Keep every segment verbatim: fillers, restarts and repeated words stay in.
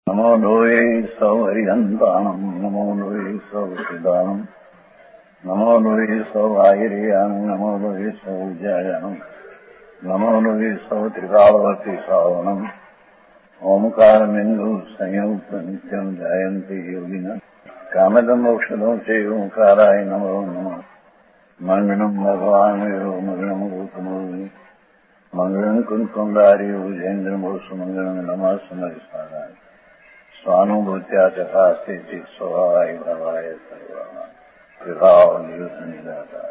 નમો લોહે સૌ હરિહંતાણમ નમો લોહે સૌ સિદ્ધાણમ નમો લોહે સૌ આયર્યાણમ નમો લોહે સૌ જયાણમ નમો લોહે સૌ ત્રિકાળવતી શ્રાવણમ ઓમકાર બિંદુ સંયુક્ત નિત્યમ જાયંતી યોગિના કામદમ ઔષધો છે ઓંકારાય નમો નમઃ મંગળમ ભગવાન વિરો મંગળમ ગૌતમોની મંગળમ કુંકુંડારી ઉજેન્દ્રમો સુમંગળમ નમઃ સમરિસારાય સ્વાનુભૂત્યા તથા સ્થિતિ સ્વભાવાય ભવાય સર્વમાં વિભાવ નિયુદ્ધ નિરાકાર.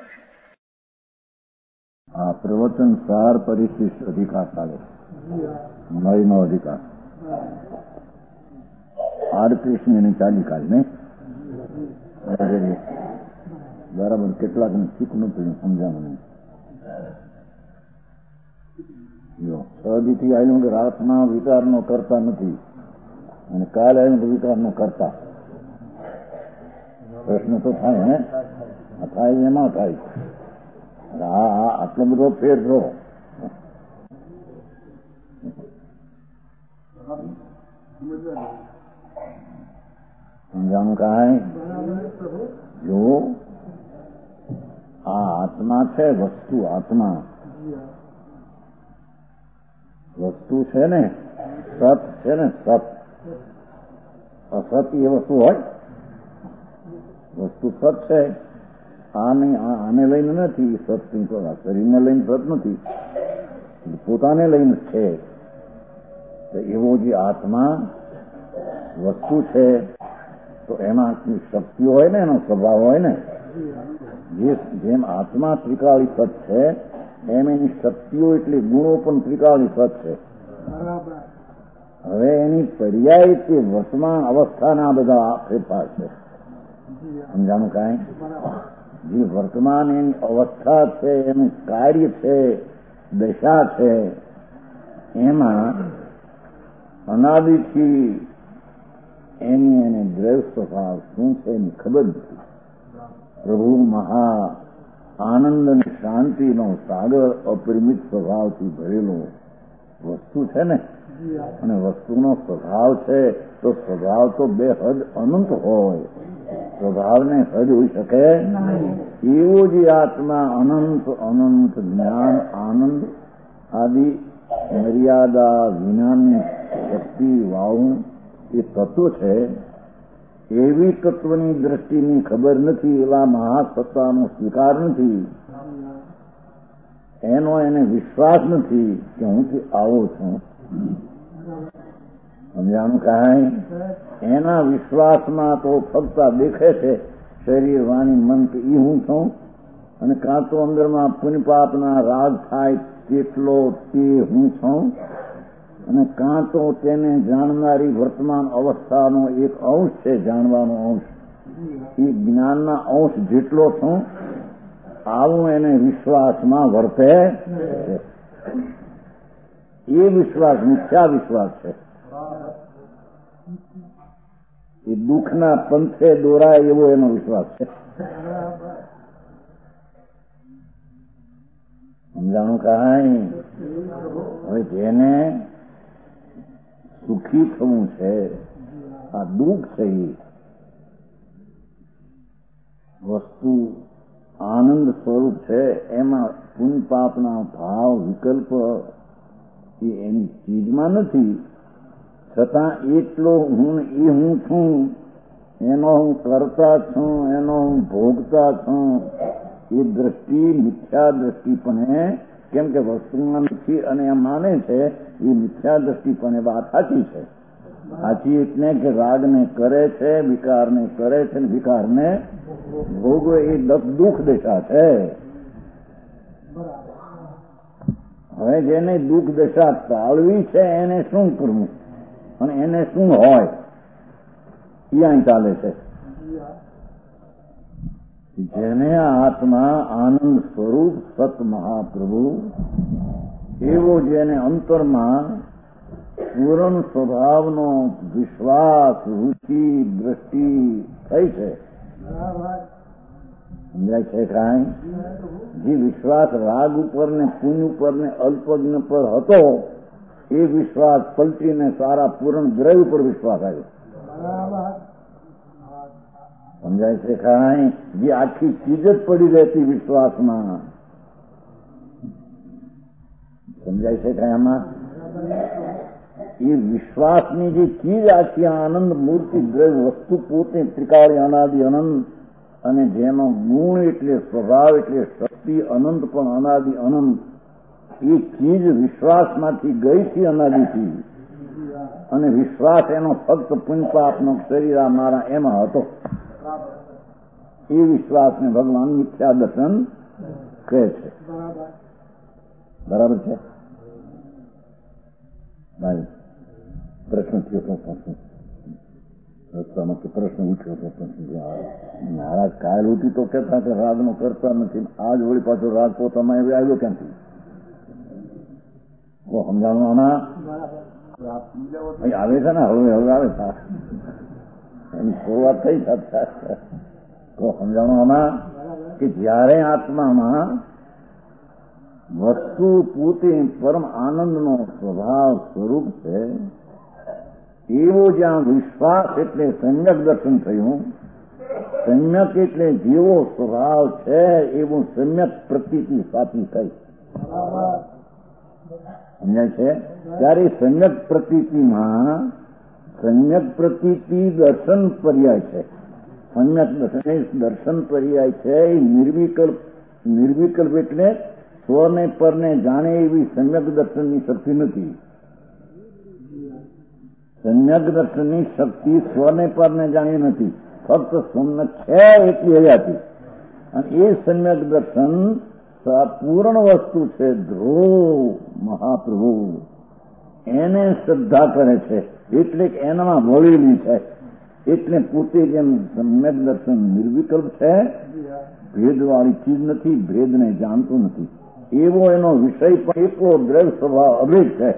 આ પ્રવચન સાર પરિશિષ્ટ અધિકાર ચાલે મયનો અધિકાર આર કૃષ્ણની ચાલી કાલ ને બરાબર કેટલાકને શીખ નતું સમજાવું સદીથી આવ્યું કે રાતના વિચારનો કરતા નથી અને કાલે આવ્યું તો વિચારનો કરતા. પ્રશ્ન તો થાય ને થાય એમાં થાય. હા હા આટલો બધો ફેર રહો. સમજાણું કાંઈ જો આ આત્મા છે વસ્તુ આત્મા વસ્તુ છે ને સત છે ને સત અસત એ વસ્તુ હોય. વસ્તુ સત છે આને આને લઈને નથી સત શરીરને લઈને સત નથી પોતાને લઈને છે. તો એવો જે આત્મા વસ્તુ છે તો એમાં શક્તિઓ હોય ને એનો સ્વભાવ હોય ને જેમ આત્મા ત્રિકાળી સત છે એમ એની શક્તિઓ એટલે ગુણો પણ ત્રિકાળી સત છે. હવે એની પર્યાય કે વર્તમાન અવસ્થાના બધા ફેરફાર છે. સમજાણું કાંઈ જે વર્તમાન એની અવસ્થા છે એનું કાર્ય છે દશા છે એમાં અનાદિથી એની એને દ્રવ્ય સ્વભાવ શું છે એની ખબર નથી. પ્રભુ મહા આનંદ અને શાંતિનો સાગર અપરિમિત સ્વભાવથી ભરેલો વસ્તુ છે ને અને વસ્તુનો સ્વભાવ છે તો સ્વભાવ તો બે હદ અનંત હોય. સ્વભાવને હદ હોઈ શકે એવો જે આત્મા અનંત અનંત જ્ઞાન આનંદ આદિ મર્યાદા વિનાની શક્તિ વાવું એ તત્વ છે. એવી તત્વની દ્રષ્ટિની ખબર નથી. એવા મહાસત્તાનો સ્વીકાર નથી. એનો એને વિશ્વાસ નથી કે હું આવો છું. સમજાણું કાંઈ એના વિશ્વાસમાં તો ફક્ત દેખે છે શરીર વાણી મન કે એ હું છું અને કાં તો અંદરમાં પુણ્યપાપના રાગ થાય તેટલો તે હું છું અને કાં તો તેને જાણનારી વર્તમાન અવસ્થાનો એક અંશ છે જાણવાનો અંશ એ જ્ઞાનના અંશ જેટલો છું. આવું એને વિશ્વાસમાં વર્તે છે. એ વિશ્વાસ મિથ્યા વિશ્વાસ છે. એ દુઃખના પંથે દોરાય એવો એનો વિશ્વાસ છે. સમજાણું કાંઈ હવે જેને સુખી થવું છે આ દુઃખ છે એ વસ્તુ આનંદ સ્વરૂપ છે. એમાં પુણ્ય પાપના ભાવ વિકલ્પ એ એની ચીજમાં નથી. છતાં એટલો હું એ હું છું એનો હું કરતા છું એનો હું ભોગતા છું એ દ્રષ્ટિ મિથ્યા દ્રષ્ટિ પણ કેમ કે વસ્તુમાં નથી અને એમ માને છે એ મિથ્યા દ્રષ્ટિ પણ વાત સાચી છે. સાચી એટલે કે રાગને કરે છે વિકારને કરે છે ને વિકારને ભોગવે એ દુઃખ દશા છે. હવે જેને દુઃખ દશા ટાળવી છે એને શું કરવું અને એને શું હોય એ અહીં ચાલે છે. જેને આત્મા આનંદ સ્વરૂપ સત મહાપ્રભુ એવો જેને અંતરમાં પૂર્ણ સ્વભાવનો વિશ્વાસ રુચિ દ્રષ્ટિ થઈ છે. સમજાય છે કાંઈ જે વિશ્વાસ રાગ ઉપર ને પુણ્ય ઉપર ને અલ્પજ્ઞ પર હતો એ વિશ્વાસ પલટીને સારા પૂર્ણ દ્રવ્ય પર વિશ્વાસ આવ્યો. સમજાય છે કાંઈ? જે આખી ચીજ જ પડી રહેતી વિશ્વાસમાં. સમજાય છે કાંઈ? આમાં એ વિશ્વાસની જે ચીજ આખી આનંદ મૂર્તિ દ્રવ્ય વસ્તુ પોતે ત્રિકાળી અનાદિ અનંત, અને જેનો ગુણ એટલે સ્વભાવ એટલે શક્તિ અનંત પણ અનાદિ અનંત, એ ચીજ વિશ્વાસમાંથી ગઈ થી અનાદિથી, અને વિશ્વાસ એનો ફક્ત પુંજપાપનો શરીર આ મારા એમાં હતો. એ વિશ્વાસને ભગવાન મિથ્યા દર્શન કહે છે. બરાબર છે ભાઈ? પ્રશ્ન થયો તો પ્રશ્ન રસ્તામાં કે પ્રશ્ન ઉઠ્યો તો પ્રશ્ન મહારાજ કાલ ઉઠી તો કહેતા કે રાગનો કરતા નથી, આજ વળી પાછો રાગ પોતામાં આવ્યો ક્યાંથી? તો સમજાવવાના આવે છે ને, હવે હવે આવે છે એની શરૂઆત થઈ શકતા. તો સમજાવવામાં કે જ્યારે આત્મામાં વસ્તુ પોતે પરમ આનંદનો સ્વભાવ સ્વરૂપ છે, એવો જ્યાં વિશ્વાસ એટલે સમ્યક દર્શન થયું. સમ્યક એટલે જેવો સ્વભાવ છે એવું સમ્યક પ્રતીતિ સાચી થઈ. સમજાય છે? ત્યારે સમ્યક પ્રતીતિમાં સમ્યક પ્રતીતિ દર્શન પર્યાય છે. સમ્યક દર્શન દર્શન પર્યાય છે. એ નિર્વિકલ્પ નિર્વિકલ્પ એટલે સ્વને પરને જાણે એવી સમ્યક દર્શનની શક્તિ નથી. સમ્યક દર્શનની શક્તિ સ્વને પરને જાણી નથી, ફક્ત સમ્યક છે એટલી હયાતી. અને એ સમ્યક દર્શન પૂર્ણ વસ્તુ છે. ધ્રુવ મહાપ્રભુ એને શ્રદ્ધા કરે છે, એટલે કે એનામાં વળેલી છે. એટલે પોતે જેમ સમ્યક દર્શન નિર્વિકલ્પ છે, ભેદવાળી ચીજ નથી, ભેદને જાણતું નથી, એવો એનો વિષય પણ એટલો દ્રવ્ય સ્વભાવ અભેદ છે.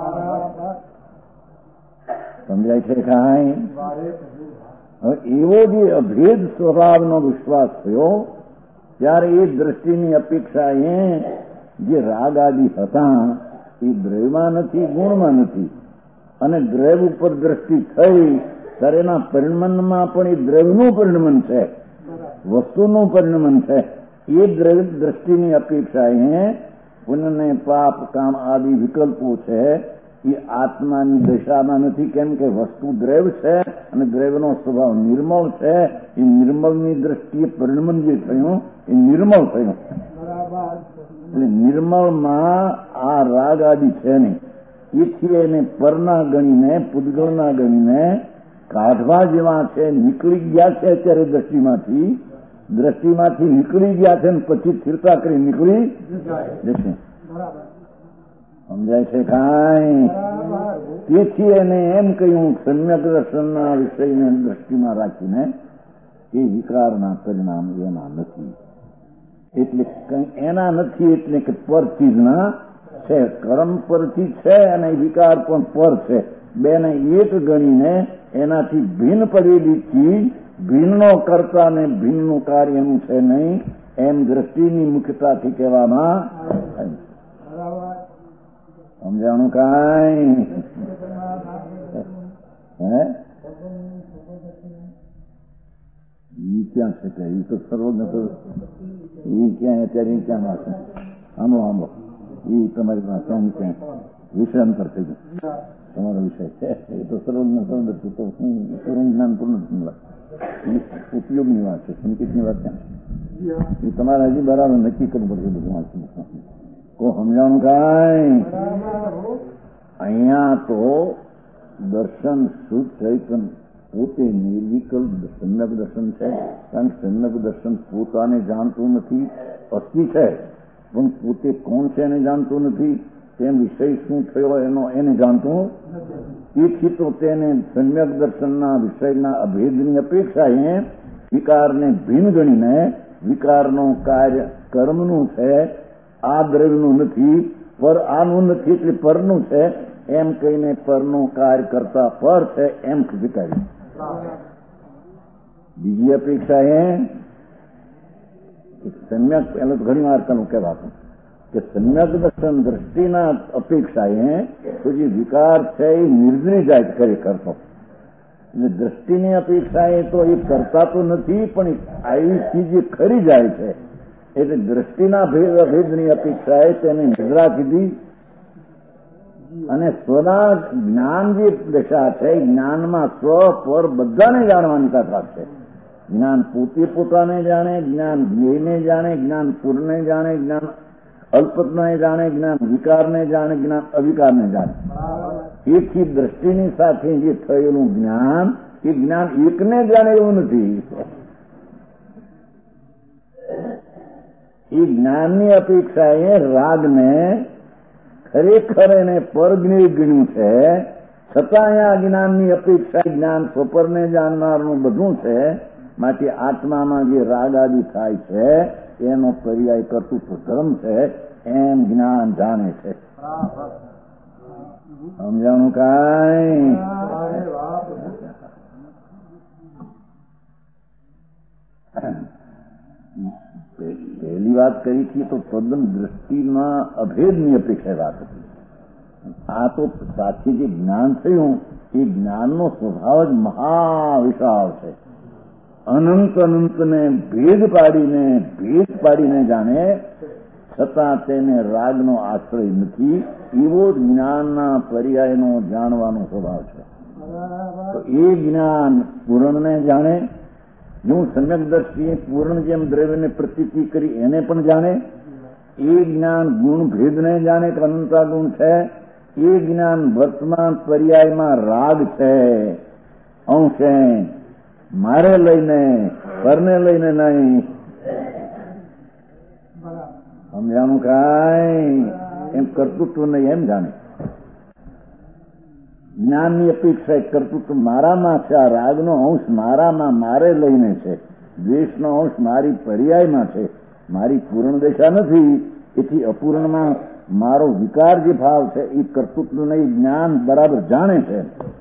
સમજાય છે કાંઈ? હવે એવો જે અભેદ સ્વભાવનો વિશ્વાસ થયો, ત્યારે એ દ્રષ્ટિની અપેક્ષા એ જે રાગ આદિ હતા એ દ્રવ્યમાં નથી, ગુણમાં નથી. અને દ્રવ્ય ઉપર દ્રષ્ટિ થઈ ત્યારે એના પરિણમનમાં પણ એ દ્રવ્યનું પરિણમન છે, વસ્તુનું પરિણમન છે. એ દ્રવ્ય દ્રષ્ટિની અપેક્ષા એ પુણ્યને પાપ કામ આદિ વિકલ્પો છે એ આત્માની દશામાં નથી. કેમ કે વસ્તુ દ્રવ્ય છે અને દ્રવ્યનો સ્વભાવ નિર્મળ છે. એ નિર્મળની દ્રષ્ટિએ પરિણમન જે થયું એ નિર્મળ થયું. એટલે નિર્મળમાં આ રાગ આદિ છે નહીં. એથી એને પરના ગણીને પૂતગળના ગણીને કાઢવા જેવા છે. નીકળી ગયા છે અત્યારે દ્રષ્ટિમાંથી, દ્રષ્ટિમાંથી નીકળી ગયા છે ને પછી સ્થિરતા કરી નીકળી જશે. સમજાય છે કાંઈ? તેથી એને એમ કહ્યું સમ્યક દર્શનના વિષયને દ્રષ્ટિમાં રાખીને એ વિકારના પરિણામ એના નથી. એટલે એના નથી એટલે કે પર ચીજના છે. કર્મ પરથી છે અને વિકાર પણ પર છે. બેને એક ગણીને એનાથી ભિન્ન પડેલી ચીજ ભિન્નનો કરતા ને ભિન્નનું કાર્યનું છે નહીં, એમ દ્રષ્ટિની મુખ્યતાથી કહેવામાં. સમજાણું કાંઈ? હે ઈ ક્યાં છે કે ઈ તો સર્વજ્ઞ તો ઈ ક્યાં અત્યારે ક્યાં વાંચે? આમો આમો ઈ તમારી પાસે ક્યાં ક્યાં વિષયાંતર થઈ ગયું. તમારો વિષય છે એ તો સર્વજ્ઞ સર્વદર્શી તો પૂર્ણ જ્ઞાન પૂર્ણ વાત, ઉપયોગની વાત છે. સંકેતની વાત ક્યાં છે? એ તમારે હજી બરાબર નક્કી કરવું પડશે બધું વાંચવું. કો સમજાણું કાંઈ? અહીંયા તો દર્શન શુદ્ધ ચૈતન પોતે નિર્વિકલ્પ સમ્યક દર્શન છે. કારણ કે સમ્યક દર્શન પોતાને જાણતું નથી, અસ્થિ છે પણ પોતે કોણ છે એને જાણતું નથી. તેમ વિષય શું થયો એનો એને જાણતું. તેથી તો તેને સમ્યક દર્શનના વિષયના અભેદની અપેક્ષા એ વિકારને ભિન્ન ગણીને વિકારનું કાર્ય કર્મનું છે, આ દ્રવ્યનું નથી, પર આનું નથી એટલે પરનું છે એમ કહીને પરનું કાર્ય કરતા પર છે એમ વિચાર્યું. બીજી અપેક્ષા એ સમ્યક પહેલા તો ઘણી વાર કહેવાતું કે સમ્યક દર્શન દ્રષ્ટિના અપેક્ષાએ તો જે વિકાર છે એ નિર્જરી જાય ખરેખર તો. એટલે દ્રષ્ટિની અપેક્ષાએ તો એ કરતા તો નથી, પણ આવી ચીજ જે ખરી જાય છે. એટલે દ્રષ્ટિના ભેદ અભેદની અપેક્ષાએ તેને નિદ્રા કીધી. અને સ્વના જ્ઞાન જે દશા છે, જ્ઞાનમાં સ્વ પર બધાને જાણવાની તાકાત છે. જ્ઞાન પોતે પોતાને જાણે, જ્ઞાન જ્ઞેયને જાણે, જ્ઞાન પૂર્ણને જાણે, જ્ઞાન અલ્પતને જાણે, જ્ઞાન વિકારને જાણે, જ્ઞાન અવિકારને જાણે. એથી દ્રષ્ટિની સાથે જે થયેલું જ્ઞાન એ જ્ઞાન એકને જાણે એવું નથી. એ જ્ઞાનની અપેક્ષાએ રાગને ખરેખર એને પરજ્ઞેય ગણ્યું છે. છતાં અહીંયા જ્ઞાનની અપેક્ષા જ્ઞાન સ્વપરને જાણનારનું બધું છે. માટે આત્મામાં જે રાગ આદિ થાય છે એનો પર્યાય કર્તૃત્વ ધર્મ છે એમ જ્ઞાન જાણે છે. સમજાણું કાંઈ? પહેલી વાત કરી હતી તો તદ્દન દ્રષ્ટિમાં અભેદની અપેક્ષા વાત હતી. આ તો સાચી જે જ્ઞાન થયું એ જ્ઞાનનો સ્વભાવ જ મહાવિશાળ છે. અનંત અનંતને ભેદ પાડીને ભેદ પાડીને જાણે, છતાં તેને રાગનો આશ્રય નથી. એવો જ જ્ઞાનના પર્યાયનો જાણવાનો સ્વભાવ છે. તો એ જ્ઞાન પૂર્ણને જાણે, હું સમ્યક દ્રષ્ટિએ પૂર્ણ જેમ દ્રવ્યને પ્રતીતિ કરી એને પણ જાણે. એ જ્ઞાન ગુણ ભેદને જાણે કે અનંતા ગુણ છે. એ જ્ઞાન વર્તમાન પર્યાયમાં રાગ છે, અંશે મારે લઈને પરને લઈને નહીં. સમજાણું કાંઈ? એમ કર્તૃત્વ નહીં એમ જાણે. જ્ઞાનની અપેક્ષા કર્તૃત્વ મારામાં છે. આ રાગનો અંશ મારામાં મારે લઈને છે. દ્વેષનો અંશ મારી પર્યાયમાં છે. મારી પૂર્ણ દશા નથી. એથી અપૂર્ણમાં મારો વિકાર જે ભાવ છે એ કર્તૃત્વનું એ જ્ઞાન બરાબર જાણે છે.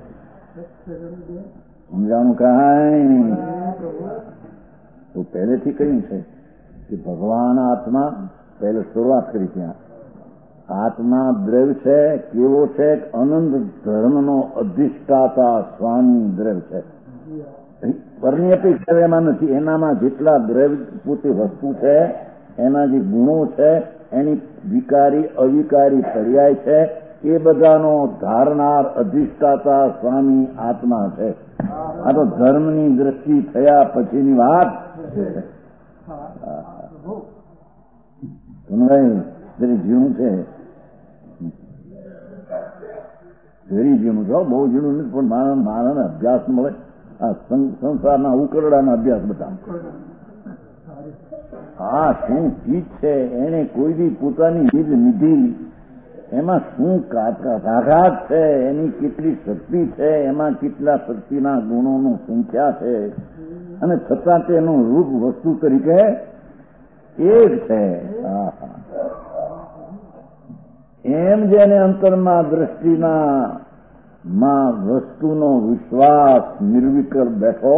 સમજાણું કાંઈ? તો પહેલેથી કહ્યું છે કે ભગવાન આત્મા, પહેલે શરૂઆત કરી ત્યાં આત્મા દ્રવ્ય છે. કેવો છે? અનંત ધર્મનો અધિષ્ઠાતા સ્વામી દ્રવ્ય છે. પરની અપેક્ષા એમાં નથી. એનામાં જેટલા દ્રવ્ય પોતે વસ્તુ છે, એના જે ગુણો છે, એની વિકારી અવિકારી પર્યાય છે, એ બધાનો ધારનાર અધિષ્ઠાતા સ્વામી આત્મા છે. આ તો ધર્મની દ્રષ્ટિ થયા પછીની વાત છે. ઝીણું છે, ઘેરી ઝીણું છે, બહુ ઝીણું નથી, પણ મારા મારાને અભ્યાસ મળે. આ સંસારના ઉકરડાના અભ્યાસ બધા. હા, શું ચીજ છે એને કોઈ બી પોતાની ચીજ લીધી, એમાં શું તાકાત છે, એની કેટલી શક્તિ છે, એમાં કેટલા શક્તિના ગુણોનું સંખ્યા છે, અને છતાં તેનું રૂપ વસ્તુ તરીકે એક છે. એમ જેને અંતરમાં દ્રષ્ટિના માં વસ્તુનો વિશ્વાસ નિર્વિકર બેઠો,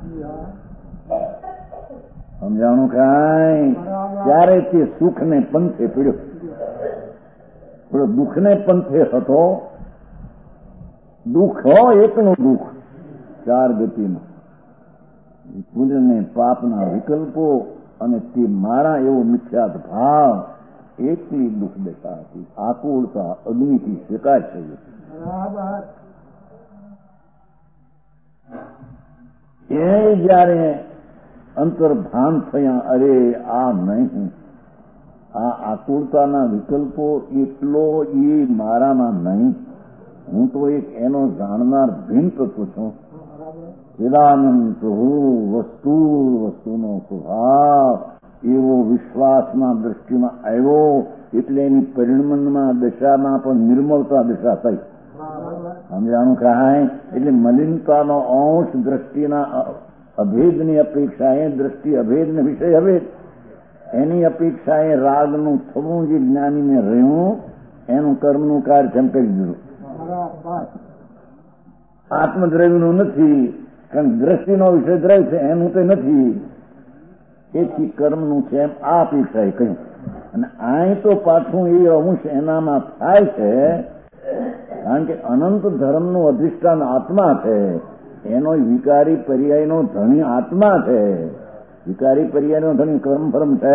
સમજાણું કાંઈ? ત્યારે તે સુખને પંથે પીડ્યો. પેલો દુઃખને પંથે હતો. દુઃખ હો એકનું દુઃખ, ચાર ગતિનું, પુણ્યને પાપના વિકલ્પો અને તે મારા એવો મિથ્યાત ભાવ, એટલી દુઃખ દશા હતી. આકુળતા અગ્નિથી શેકાય છે. એ જયારે અંતર્ભાન થયા, અરે આ નહીં, આ આકુળતાના વિકલ્પો એટલો એ મારામાં નહીં, હું તો એક એનો જાણનાર ભિન્ન તત્વ છું. ચિદાનંદ પ્રભુ વસ્તુ વસ્તુનો સ્વભાવ એવો વિશ્વાસમાં દ્રષ્ટિમાં આવ્યો, એટલે એની પરિણમનમાં દશામાં પણ નિર્મળતા દશા થઈ. સમજાણું કાંઈ? એટલે મલિનતાનો અંશ દ્રષ્ટિના અભેદની અપેક્ષાએ, દ્રષ્ટિ અભેદને વિષય અભેદ, એની અપેક્ષાએ રાગનું થવું જે જ્ઞાનીને રહ્યું, એનું કર્મનું કાર્ય જેમ કરી દીધું. આત્મદ્રવ્યનું નથી, કારણ દ્રષ્ટિનો વિષય દ્રવ્ય છે, એનું તે નથી. એથી કર્મનું છે એમ આ અપેક્ષાએ કહ્યું. અને અહીં તો પાછું એ અંશ એનામાં થાય છે, કારણ કે અનંત ધર્મનું અધિષ્ઠાન આત્મા છે, એનો વિકારી પર્યાયનો ધણી આત્મા છે. વિકારી પર્યાયનો ધણી કર્મ ફર્મ છે.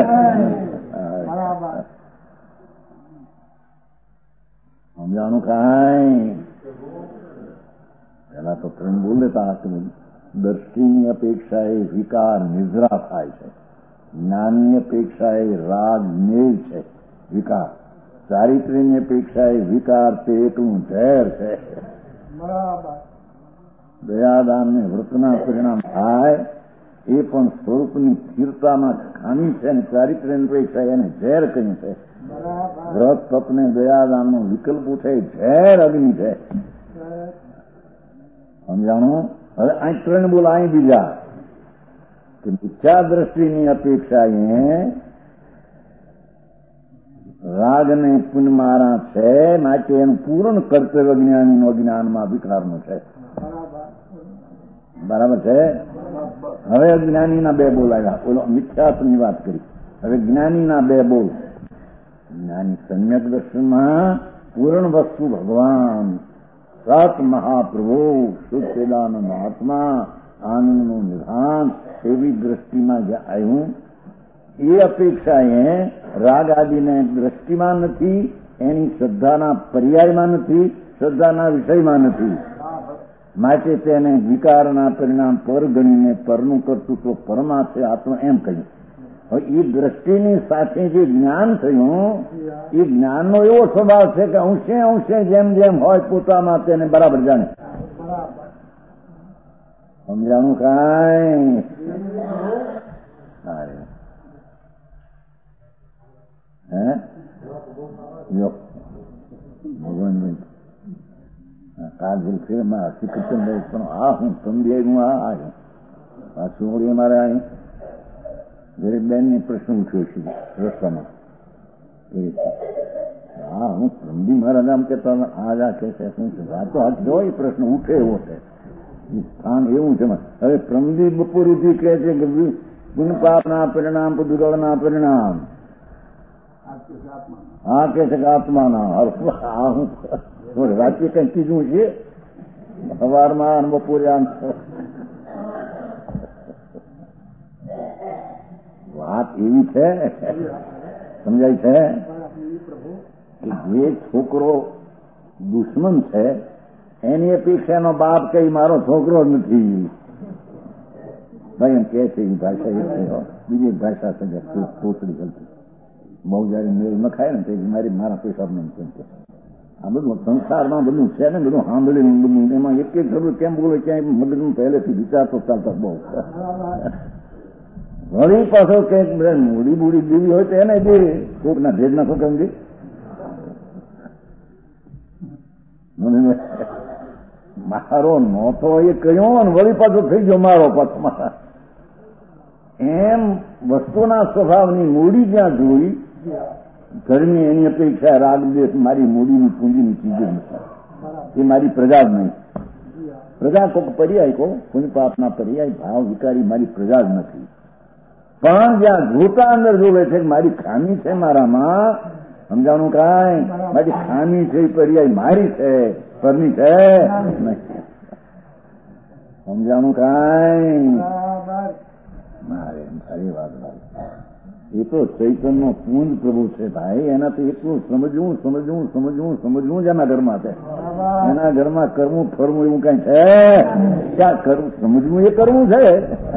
સમજાણું કાંઈ? પેલા તો ત્રણ બોલ લેતા હતા. દ્રષ્ટિની અપેક્ષાએ વિકાર નિદ્રા થાય છે, જ્ઞાનની અપેક્ષાએ રાગ મેલ છે વિકાર, ચારિત્ર્યની અપેક્ષાએ વિકાર પેટનું ઝેર છે. દયાદાન ને વ્રતના પરિણામ થાય એ પણ સ્વરૂપની સ્થિરતામાં ખામી છે, અને ચારિત્ર્યની અપેક્ષા એને ઝેર કહ્યું છે. વ્રત તપને દયાદાનનો વિકલ્પ છે, ઝેર અગ્નિ છે. સમજાણું? હવે અહીં ત્રણ બોલ, અહીં બીજા કે મિથ્યા દ્રષ્ટિની અપેક્ષાએ રાગને પુનમારા છે, માટે એનું પૂર્ણ કર્તવ્ય જ્ઞાનીનો જ્ઞાનમાં વિકારનું છે. બરાબર છે? હવે જ્ઞાનીના બે બોલ આવ્યા. ઓલો મિથ્યાત્વની વાત કરી, હવે જ્ઞાનીના બે બોલ. જ્ઞાની સમ્યક દર્શનમાં પૂર્ણ વસ્તુ ભગવાન, સત મહાપ્રભુ, શુદ્ધેદાનંદ આત્મા, આનંદનું નિધાન, એવી દ્રષ્ટિમાં જે આવ્યું એ અપેક્ષાએ રાગ આદિને દ્રષ્ટિમાં નથી, એની શ્રદ્ધાના પર્યાયમાં નથી, શ્રદ્ધાના વિષયમાં નથી. માટે તેને વિકારના પરિણામ પર ગણીને પરનું કર્તૃત્વ પરમાં છે આત્મા એમ કહ્યું. હવે એ દ્રષ્ટિની સાથે જે જ્ઞાન થયું એ જ્ઞાનનો એવો સ્વભાવ છે કે અંશે અંશે જેમ જેમ હોય પોતામાં તેને બરાબર જાણે. સમજાણું કાંઈ? હે ભગવાન કાજલ ફિલ્મમાં શ્રીકૃષ્ણ પણ આ હું સમજાય હું આ આવ્યું પાછું વળી અમારે અહીં ગરીબ બેનની પ્રશ્ન ઉઠ્યો છે રસ્તામાં. હા હું પ્રમદી મહારાજ આમ કેતા આજ આ કે છે શું છે વાતો હાથ જો એ પ્રશ્ન ઉઠે એવો છે, સ્થાન એવું છે. હવે પ્રમદી બપોરથી કહે છે કે ગુણ પાપના પરિણામ પુદગળના પરિણામ, હા કે છે કે આત્માના. આ હું રાત્રે કઈ કીધું છે સવારમાં બપોરે આમ વાત એવી છે, સમજાય છે કે જે છોકરો દુશ્મન છે એની અપેક્ષાનો બાપ કઈ મારો છોકરો જ નથી. ભાઈ એમ કે છે એ ભાષા બીજી ભાષા છે થોડી ગલતી બહુ જયારે મેળ ન ખાય ને તે મારી મારા પૈસા નહીં કેમ કે આ બધું સંસારમાં બધું છે ને, બધું સાંભળીને બધું એમાં એક એક જરૂર કેમ બોલે ક્યાંય મગજનું પહેલેથી વિચારતો ચાલતા બહુ વળી પાછો કંઈક મૂડી બુડી દેવી હોય તો એને દે કોકના ભેદ ના શું કેમ મારો નહોતો એ કહ્યું ને વળી પાછો થઈ ગયો મારો પાછો મારા. એમ વસ્તુના સ્વભાવની મૂડી જ્યાં જોઈ ઘરની એની અપેક્ષા રાગ દેશ મારી મૂડીની પૂંજીની ચીજ નથી, એ મારી પ્રજા જ નહીં. પ્રજા કોક પર્યાય કો પુણ્ય પાપના પર્યાય ભાવ વિકારી મારી પ્રજા જ નથી. પણ જ્યાં જોતા અંદર જોવે છે કે મારી ખામી છે મારામાં, સમજાણું કાંઈ? મારી ખામી છે એ પર્યાય મારી છે, પરની છે નહીં. સમજાણું કાંઈ? મારે સારી વાત ભાઈ, એ તો ચૈતન્ય પૂંજ પ્રભુ છે ભાઈ, એનાથી એટલું સમજવું સમજવું સમજવું સમજવું જ એના ઘરમાં છે. એના ઘરમાં કરવું ફરવું એવું કઈ છે ક્યાં? કરવું સમજવું એ કરવું છે.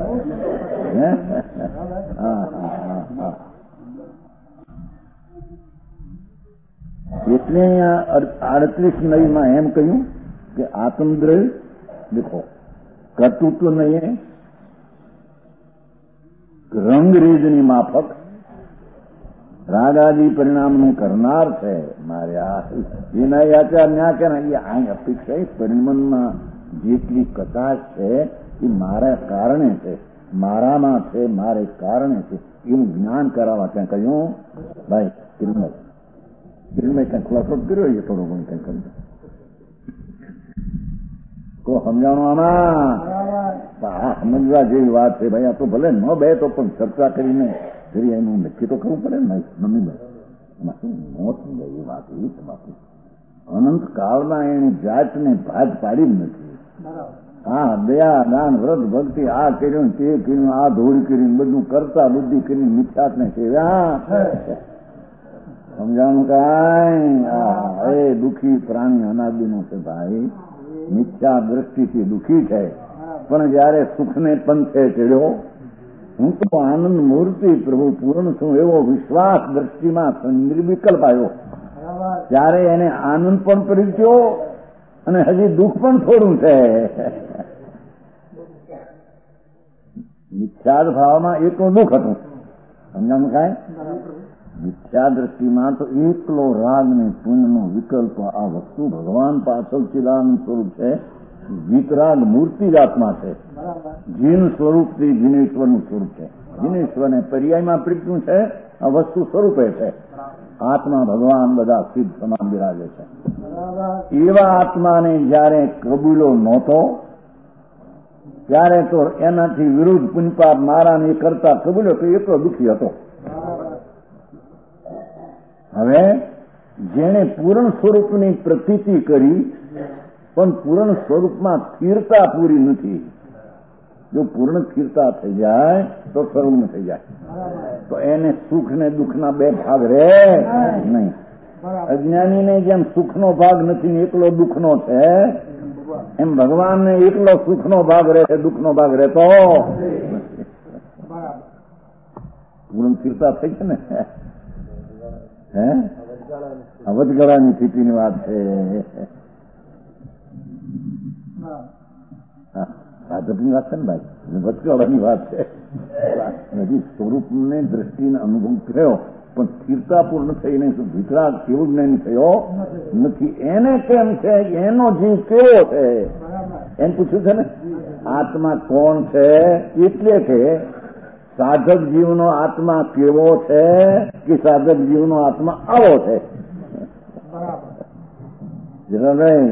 એટલે આડત્રીસ નવીમાં એમ કહ્યું કે આત્મદ્રવ્ય દેખો કર્તૃત્વ નહીં, રંગરેજની માફક રાગાદી પરિણામનું કરનાર છે. મારે આ એના આચાર ન્યા કે આ અપેક્ષા પરિણામમાં જેટલી કચાશ છે એ મારા કારણે છે, મારામાં છે, મારે કારણે છે, એવું જ્ઞાન કરાવવા ક્યાં કહ્યું ભાઈ કિરમય કિરમય ક્યાં ખુલાસો કર્યો એ થોડો ઘણું કઈ કર્યું તો સમજાણું આમાં. આ સમજવા જેવી વાત છે ભાઈ. આ તો ભલે ન બે તો પણ ચર્ચા કરીને ફરી એનું નક્કી તો કરવું પડે ને મમ્મી એમાં શું મોત એ વાત એવી છે બાપુ. અનંત કાળના એની જાતને ભાગ પાડી જ નથી. હા, દયા દાન વ્રત ભક્તિ આ કર્યું તે કર્યું આ ધોળી કરીને બધું કરતા બુદ્ધિ કરીને મિથ્યાત ને સેવ્યા સમજાણું કાંઈ. એ દુઃખી પ્રાણી અનાદિનો છે ભાઈ, મિથ્યા દ્રષ્ટિથી દુઃખી છે. પણ જયારે સુખને પંથે ચડ્યો, હું તો આનંદ મૂર્તિ પ્રભુ પૂર્ણ છું એવો વિશ્વાસ દ્રષ્ટિમાં નિર્વિકલ્પ આવ્યો, ત્યારે એને આનંદ પણ પરિચ્યો અને હજી દુઃખ પણ થોડું છે. મિથ્યા ભાવમાં એકલું દુઃખ હતું. સમજાણું કાંઈ. મિથ્યા દ્રષ્ટિમાં તો એકલો રાગ ને પુણ્યનો વિકલ્પ. આ વસ્તુ ભગવાન પાછળ ચિદાનંદ સ્વરૂપ છે. વિતરાગ મૂર્તિ જ આત્મા છે. જીન સ્વરૂપથી જીનેશ્વરનું સ્વરૂપ છે. જીનેશ્વરને પર્યાયમાં પ્રીત્યું છે, આ વસ્તુ સ્વરૂપે છે. આત્મા ભગવાન બધા સિદ્ધ સમાન બિરાજે છે. એવા આત્માને જયારે કબૂલો નહોતો ત્યારે તો એનાથી વિરુદ્ધ પુણ્યપાપ મારા ને કરતા કબૂલ્યો તો એટલો દુઃખી હતો. હવે જેણે પૂર્ણ સ્વરૂપની પ્રતીતિ કરી પણ પૂર્ણ સ્વરૂપમાં સ્થિરતા પૂરી નથી. જો પૂર્ણ સ્થિરતા થઈ જાય તો સર્વનું થઈ જાય, તો એને સુખ ને દુઃખના બે ભાગ રહે નહીં. અજ્ઞાનીને જેમ સુખનો ભાગ નથી એકલો દુઃખનો છે, એમ ભગવાનને એકલો સુખનો ભાગ રહે છે, દુઃખનો ભાગ રહેતો પૂર્ણ સ્થિરતા થઈ છે ને. હે વચગાળાની સ્થિતિની વાત છે. સાધકની વાત છે ને ભાઈ, વચગાળાની વાત છે. હજી સ્વરૂપને દ્રષ્ટિને અનુભવ થયો પણ સ્થિરતા પૂર્ણ થઈ નહીં. વિતરાગ કેવું જ્ઞાન થયો નથી. એને કેમ છે, એનો જીવ કેવો છે એમ પૂછ્યું છે ને. આત્મા કોણ છે એટલે કે સાધક જીવનો આત્મા કેવો છે કે સાધક જીવનો આત્મા આવો છે. જરા નહીં.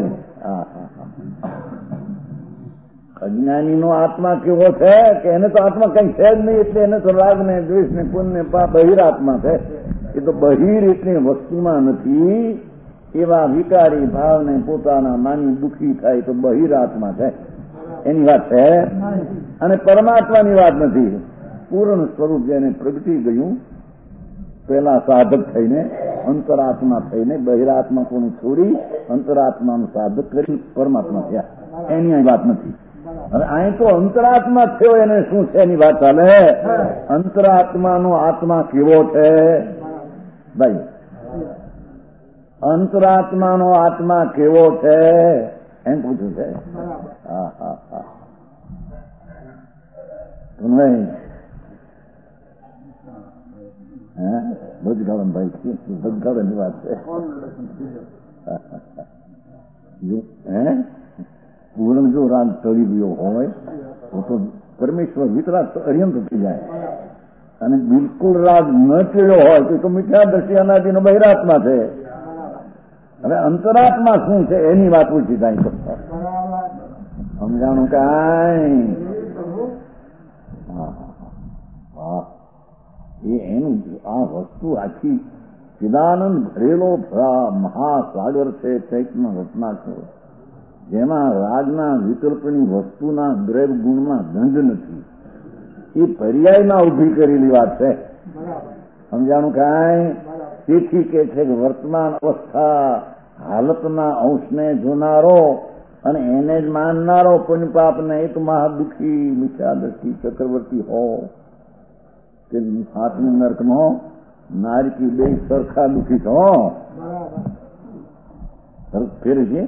અજ્ઞાનીનો આત્મા કેવો છે કે એને તો આત્મા કઈ છે જ નહીં, એટલે એને તો રાગ ને દ્વેષ ને પુણ્ય ને પાપ બહિર આત્મા છે. એ તો બહિર એટલે વસ્તુમાં નથી. એવા વિકારી ભાવને પોતાના માની દુઃખી થાય તો બહિર આત્મા છે, એની વાત છે. અને પરમાત્માની વાત નથી. પૂર્ણ સ્વરૂપ જેને પ્રગટી ગયું, પેલા સાધક થઈને અંતરાત્મા થઈને બહિરાત્મા કોનું છોડી અંતરાત્માનું સાધક કરી પરમાત્મા થયા, એની વાત નથી. હવે અહીં તો અંતરાત્મા થયો એને શું છે એની વાત ચાલે. અંતરાત્માનો આત્મા કેવો છે ભાઈ? અંતરાત્માનો આત્મા કેવો છે એમ પૂછ્યું છે. હા હા હા નહીં. હે ભજગાળન ભાઈ ભજગાળની વાત છે. હે પૂર્ણ જો રાગ ટળી ગયો હોય તો પરમેશ્વર વિતરાગ અર્યંત થઈ જાય, અને બિલકુલ રાગ ન ચડ્યો હોય તો મિથ્યા દ્રષ્ટિ અનાદિનો બહિરાત્મા છે. હવે અંતરાત્મા શું છે એની વાત પૂછી થાય તો સમજાણું કાંઈ. હા, એ એનું આ વસ્તુ આખી ચિદાનંદ ભરેલો મહાસાગર છે, ચૈતન્ય રચના છે, જેમાં રાગના વિકલ્પની વસ્તુના દ્રવ્ય ગુણમાં ગંધ નથી. એ પર્યાયમાં ઉભી કરેલી વાત છે. સમજાણું કાંઈ. તેથી કે છે કે વર્તમાન અવસ્થા હાલતના અંશને જોનારો અને એને જ માનનારો પુણ્ય પાપને એક મહાદુખી મિથ્યા દ્રષ્ટિ ચક્રવર્તી હો કે હાથની નર્કનો નારકી બે સરખા દુઃખી છો. ફેર છે.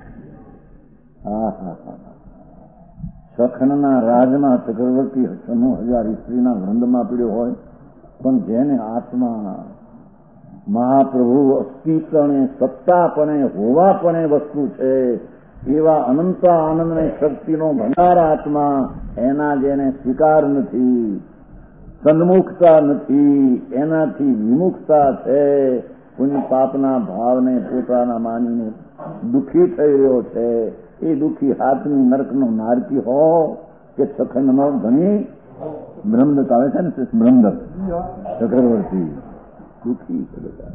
હા હા હા સખણના રાજમાં ચક્રવર્તી છન્નું હજાર સ્ત્રીના વૃંદમાં પીડ્યો હોય, પણ જેને આત્મા મહાપ્રભુ અસ્તિત્વને સત્તાપણે હોવાપણે વસ્તુ છે એવા અનંત આનંદને શક્તિનો ભંડાર આત્મા, એના જેને સ્વીકાર નથી, સન્મુખતા નથી, એનાથી વિમુખતા છે, પુણ્ય પાપના ભાવને પોતાના માનીને દુઃખી થઈ રહ્યો છે, એ દુઃખી હાથની નરકનો નારકી હો કે સખંડનો ધણી બ્રહ્મદત્ત આવે છે ને, બ્રહ્મદત્ત ચક્રવર્તી દુઃખી છે બધા.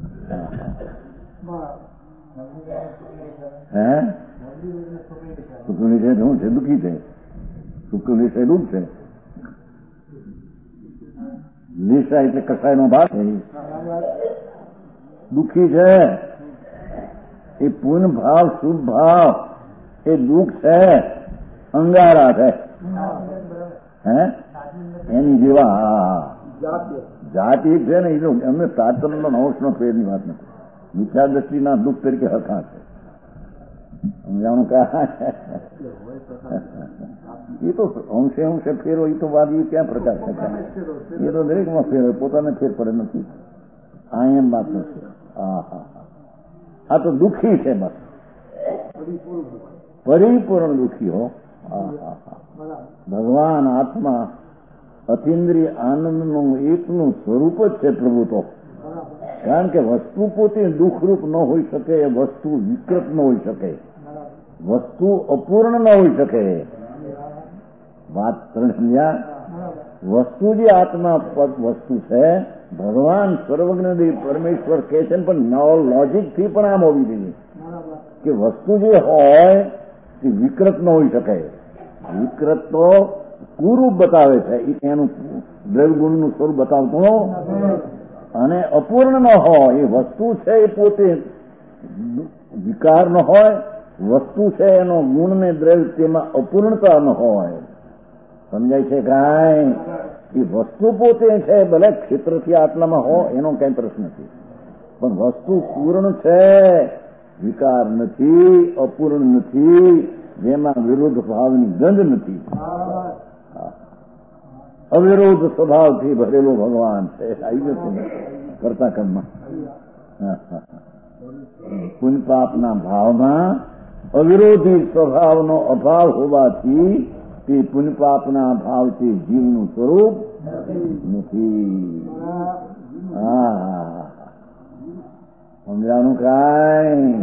હે શુક્લની છે શું છે? દુઃખી છે. શુક્લની છે દુઃખ છે. લીસા એટલે કસાયનો ભાગ છે, દુઃખી છે. એ પૂર્ણ ભાવ શુભ ભાવ એ દુઃખ છે, અંગારા છે. હે એની જેવા જાત એક છે ને, એમને તાત્પર્ય નવસનો ફેરની વાત નથી. મિથ્યા દ્રષ્ટિના દુઃખ તરીકે હકા છે. સમજાણું કા એ તો અંશે અંશે ફેરો એ તો વાત એ ક્યાં પ્રકાર છે? એ તો દરેકમાં ફેર પોતાને ફેર પડે નથી. આ એમ વાત નથી. હા હા આ તો દુઃખી છે, બસ પરિપૂર્ણ દુઃખી હો. ભગવાન આત્મા અતિન્દ્રિય આનંદનું એકનું સ્વરૂપ જ છે પ્રભુ તો. કારણ કે વસ્તુ પોતે દુઃખરૂપ ન હોઈ શકે, વસ્તુ વિકૃત ન હોઈ શકે, વસ્તુ અપૂર્ણ ન હોઈ શકે. વાત સમજ્યા? વસ્તુ જે આત્મા વસ્તુ છે, ભગવાન સર્વજ્ઞદેવ પરમેશ્વર કહે છે, પણ લોજિક થી પણ આમ હોવી જોઈએ કે વસ્તુ જે હોય તે વિકૃત ન હોઈ શકે. વિકૃત તો કુરૂપ બતાવે છે, એનું દ્રવ્યગુણનું સ્વરૂપ બતાવતું, અને અપૂર્ણ ન હોય. એ વસ્તુ છે એ પોતે વિકાર ન હોય, વસ્તુ છે એનો ગુણ ને દ્રવ્ય તેમાં અપૂર્ણતા ન હોય. સમજાય છે કાંઈ? એ વસ્તુ પોતે છે, ભલે ક્ષેત્રથી આટલામાં હો એનો કઈ પ્રશ્ન નથી, પણ વસ્તુ પૂર્ણ છે, વિકાર નથી, અપૂર્ણ નથી, જેમાં વિરોધ ભાવની ગંધ નથી. અવિરોધ સ્વભાવથી ભરેલો ભગવાન છે. આવી જશે કરતા કર્મમાં પુણ્ય પાપના ભાવમાં અવિરોધી સ્વભાવનો અભાવ હોવાથી તે પુણ્ય પાપના ભાવથી જીવનું સ્વરૂપ નથી. હા સમજાણું કાંઈ?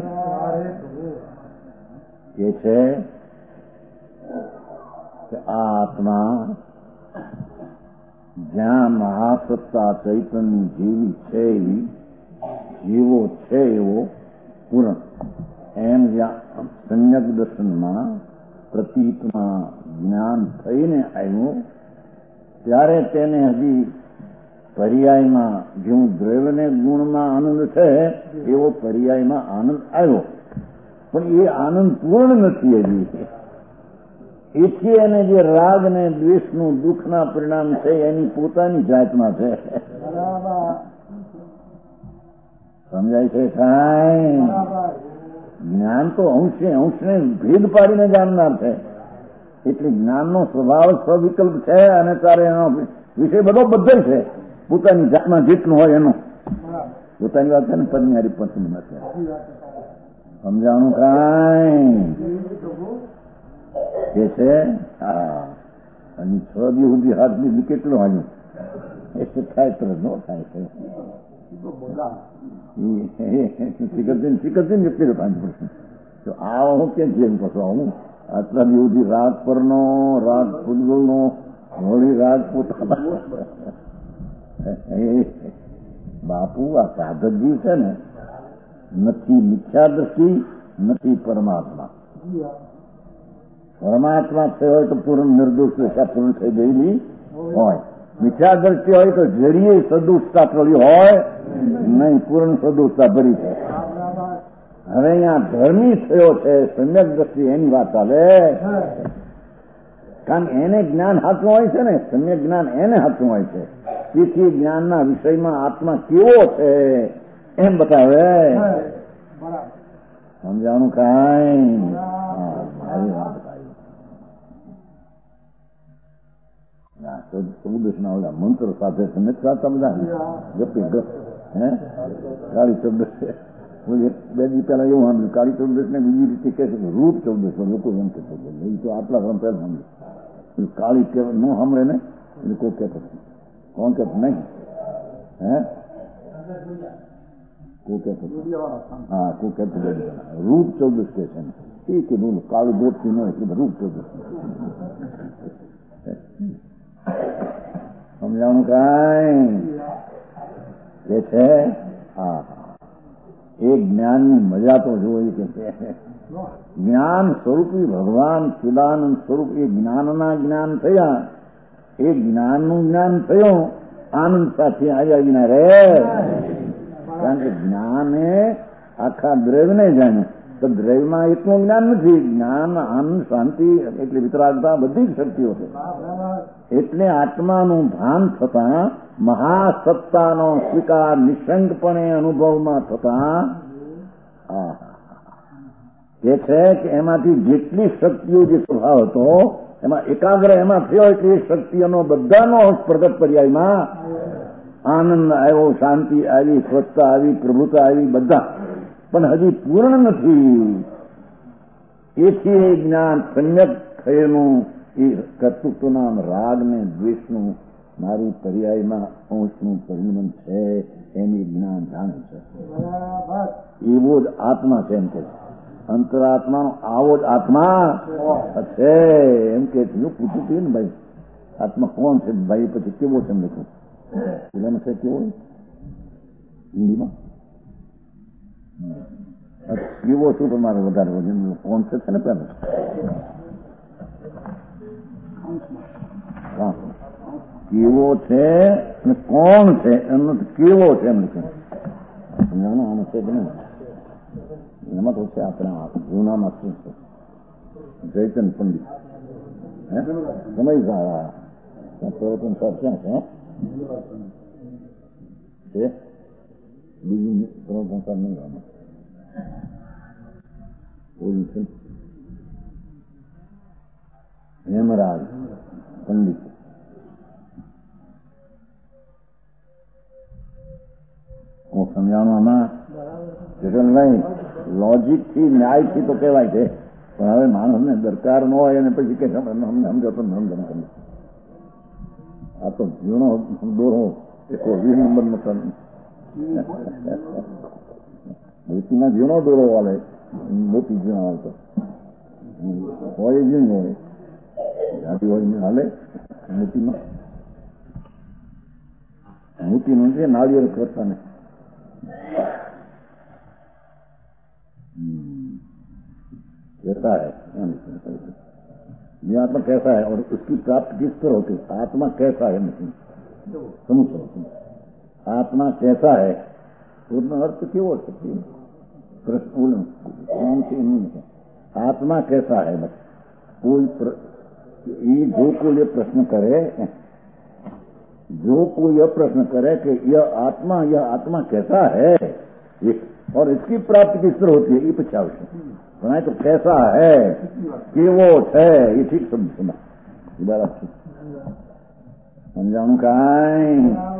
એ છે કે આ આત્મા જ્યાં મહાસત્તા ચૈતન્ય જેવી છે, એવી જીવો છે એવો પૂર્ણ, એમ જ્યાં સંયક દર્શનમાં પ્રતીતમાં જ્ઞાન થઈને આવ્યું, ત્યારે તેને હજી પર્યાયમાં જેવું દ્રવ્યને ગુણમાં આનંદ છે એવો પર્યાયમાં આનંદ આવ્યો, પણ એ આનંદ પૂર્ણ નથી હજી. એથી એને જે રાગ ને દ્વેષનું દુઃખના પરિણામ છે એની પોતાની જાતમાં છે. સમજાય છે કાંઈ? જ્ઞાન તો અંશે અંશને ભેદ પાડીને જાણનાર છે, એટલે જ્ઞાનનો સ્વભાવ સ્વવિકલ્પ છે, અને તારે એનો વિષય બધો બધો છે, પોતાની જાતમાં જેટલું હોય એનો. પોતાની વાત છે ને પદની હારી પંચમી નથી. સમજાણું કાંઈ? કે છે હા, અને છ દિવસ સુધી હાથ ની કેટલું હાજુ એ થાય તો ન થાય છે. શીખતી ને કેટલું પાંચ પડશે તો આ હું કેમ જેમ કશો હું આટલા દિવસથી રાગ પરનો, રાગ ફૂટબોલનો, હોળી રાગ પોતાના. બાપુ આ સાધક જીવ છે ને, નથી મિથ્યા દ્રષ્ટિ, નથી પરમાત્મા. પરમાત્મા થયો હોય તો પૂર્ણ નિર્દોષ પૂર્ણ થઈ ગયેલી હોય, મિથ્યા દ્રષ્ટિ હોય તો જરીએ સદોષતા પડી હોય નહીં, પૂર્ણ સદોષતા ભરી છે. હવે અહીંયા ધર્મી થયો છે, સમ્યક દ્રષ્ટિ એની વાત ચાલે, કારણ એને જ્ઞાન હાથું હોય છે ને, સમ્યક જ્ઞાન એને હાથું હોય છે, તેથી જ્ઞાનના વિષયમાં આત્મા કેવો છે એમ બતાવે. સમજાણું કાંઈ? મારી વાત ચૌદશના ઓલા મંત્ર સાથે તમે સાતા બધા ગપી ગપ હે કાળી ચૌદશ છે. બે દી પહેલા એવું સાંભળ્યું, કાળી ચૌદશ ને બીજી રીતે કહે છે રૂપ ચૌદશ, લોકો એમ કે એ તો આટલા વર્ષ પહેલા સાંભળ્યું. કાળી કે ન સાંભળે ને એટલે કોઈ કહેતો કોણ કહેતો નહીં, હે કોઈ કહેતો હા કોઈ કહેતો રૂપ ચૌદશ કે છે ને એ કે બોલો કાળી ગોઠથી ન એટલે રૂપ ચૌદશ. સમજાણું કાંઈ કે છે? હા, એ જ્ઞાનની મજા તો જોઈ કે છે. જ્ઞાન સ્વરૂપી ભગવાન ચિદાનંદ સ્વરૂપ એ જ્ઞાનના જ્ઞાન થયા, એ જ્ઞાનનું જ્ઞાન થયું, આનંદ સાથે આવ્યા વિના રે. કારણ કે જ્ઞાને આખા દ્રવ્યને જાણ્યું, તો દ્રવ્યમાં એટલું જ્ઞાન નથી. જ્ઞાન, આનંદ, શાંતિ એટલે વિતરાગતા બધી જ શક્તિઓ છે. એટલે આત્માનું ભાન થતા મહાસત્તાનો સ્વીકાર નિશંકપણે અનુભવમાં થતા એ છે કે એમાંથી જેટલી શક્તિઓ જે સ્વભાવ હતો એમાં એકાગ્ર એમાં થયો એટલે એ શક્તિઓનો બધાનો પ્રગટ પર્યાયમાં આનંદ આવ્યો, શાંતિ આવી, સ્વચ્છતા આવી, પ્રભુતા આવી, બધા. પણ હજી પૂર્ણ નથી. એથી એ જ્ઞાન સમ્યક થયેલું એ કર્તૃત્વના રાગ ને દ્વેષનું મારી પર્યાયમાં અંશનું પરિણમન છે એની જ્ઞાન જાણે છે. એવો જ આત્મા છે એમ કે અંતરાત્માનો આવો જ આત્મા છે એમ કે પૂછ્યું હતું ને ભાઈ આત્મા કોણ છે ભાઈ, પછી કેવો છે એમ લખ્યું પેલામાં છે કેવો હિન્દીમાં કેવો શું પણ મારે વધારે વજન કોણ છે ને પેલા કેવો છે અને કોણ છે એમનો કેવો છે એમ લખ્યું સમજાવવાનું આમ છે કે નહીં? એમાં તો છે આપણા જૂનામાં શું છે જયચંદ પંડિત સમય સારા પ્રવચન સર ક્યાં છે બીજું પ્રવચન સર નહીં આમાં ઓલું છે હેમરાજ પંડિત. હું સમજાવવાનું આમાં જગનભાઈ લોજિક થી ન્યાય થી તો કહેવાય છે, પણ હવે માણસને દરકાર ન હોય અને પછી કે અમને સમજાતો સમજણ કરે. આ તો ઝીણો દોરો એક વીસ નંબર નો મોતીમાં ઝીણો દોરો વાલે મોતી ઝીણો આવતો હોય ઝીણ હોય જાતિ હોય હાલે. મોતીમાં મોતીનું છે નાળિયેર કરતા ને कैसा है ये आत्मा कैसा है और उसकी प्राप्ति किस तरह होती है? आत्मा कैसा है नहीं समझ सकते? आत्मा कैसा है उसमें अर्थ क्यों हो सकती है? प्रश्न कौन सी नहीं आत्मा कैसा है बस कोई ये जो कोई ये प्रश्न करे जो कोई यह प्रश्न करे कि यह आत्मा यह आत्मा कैसा है ये और इसकी प्राप्ति किस तरह होती है ये पूछा आवश्यक बनाए तो कैसा है कि वो है ये ठीक समझ सुना बराबर समझाणु काई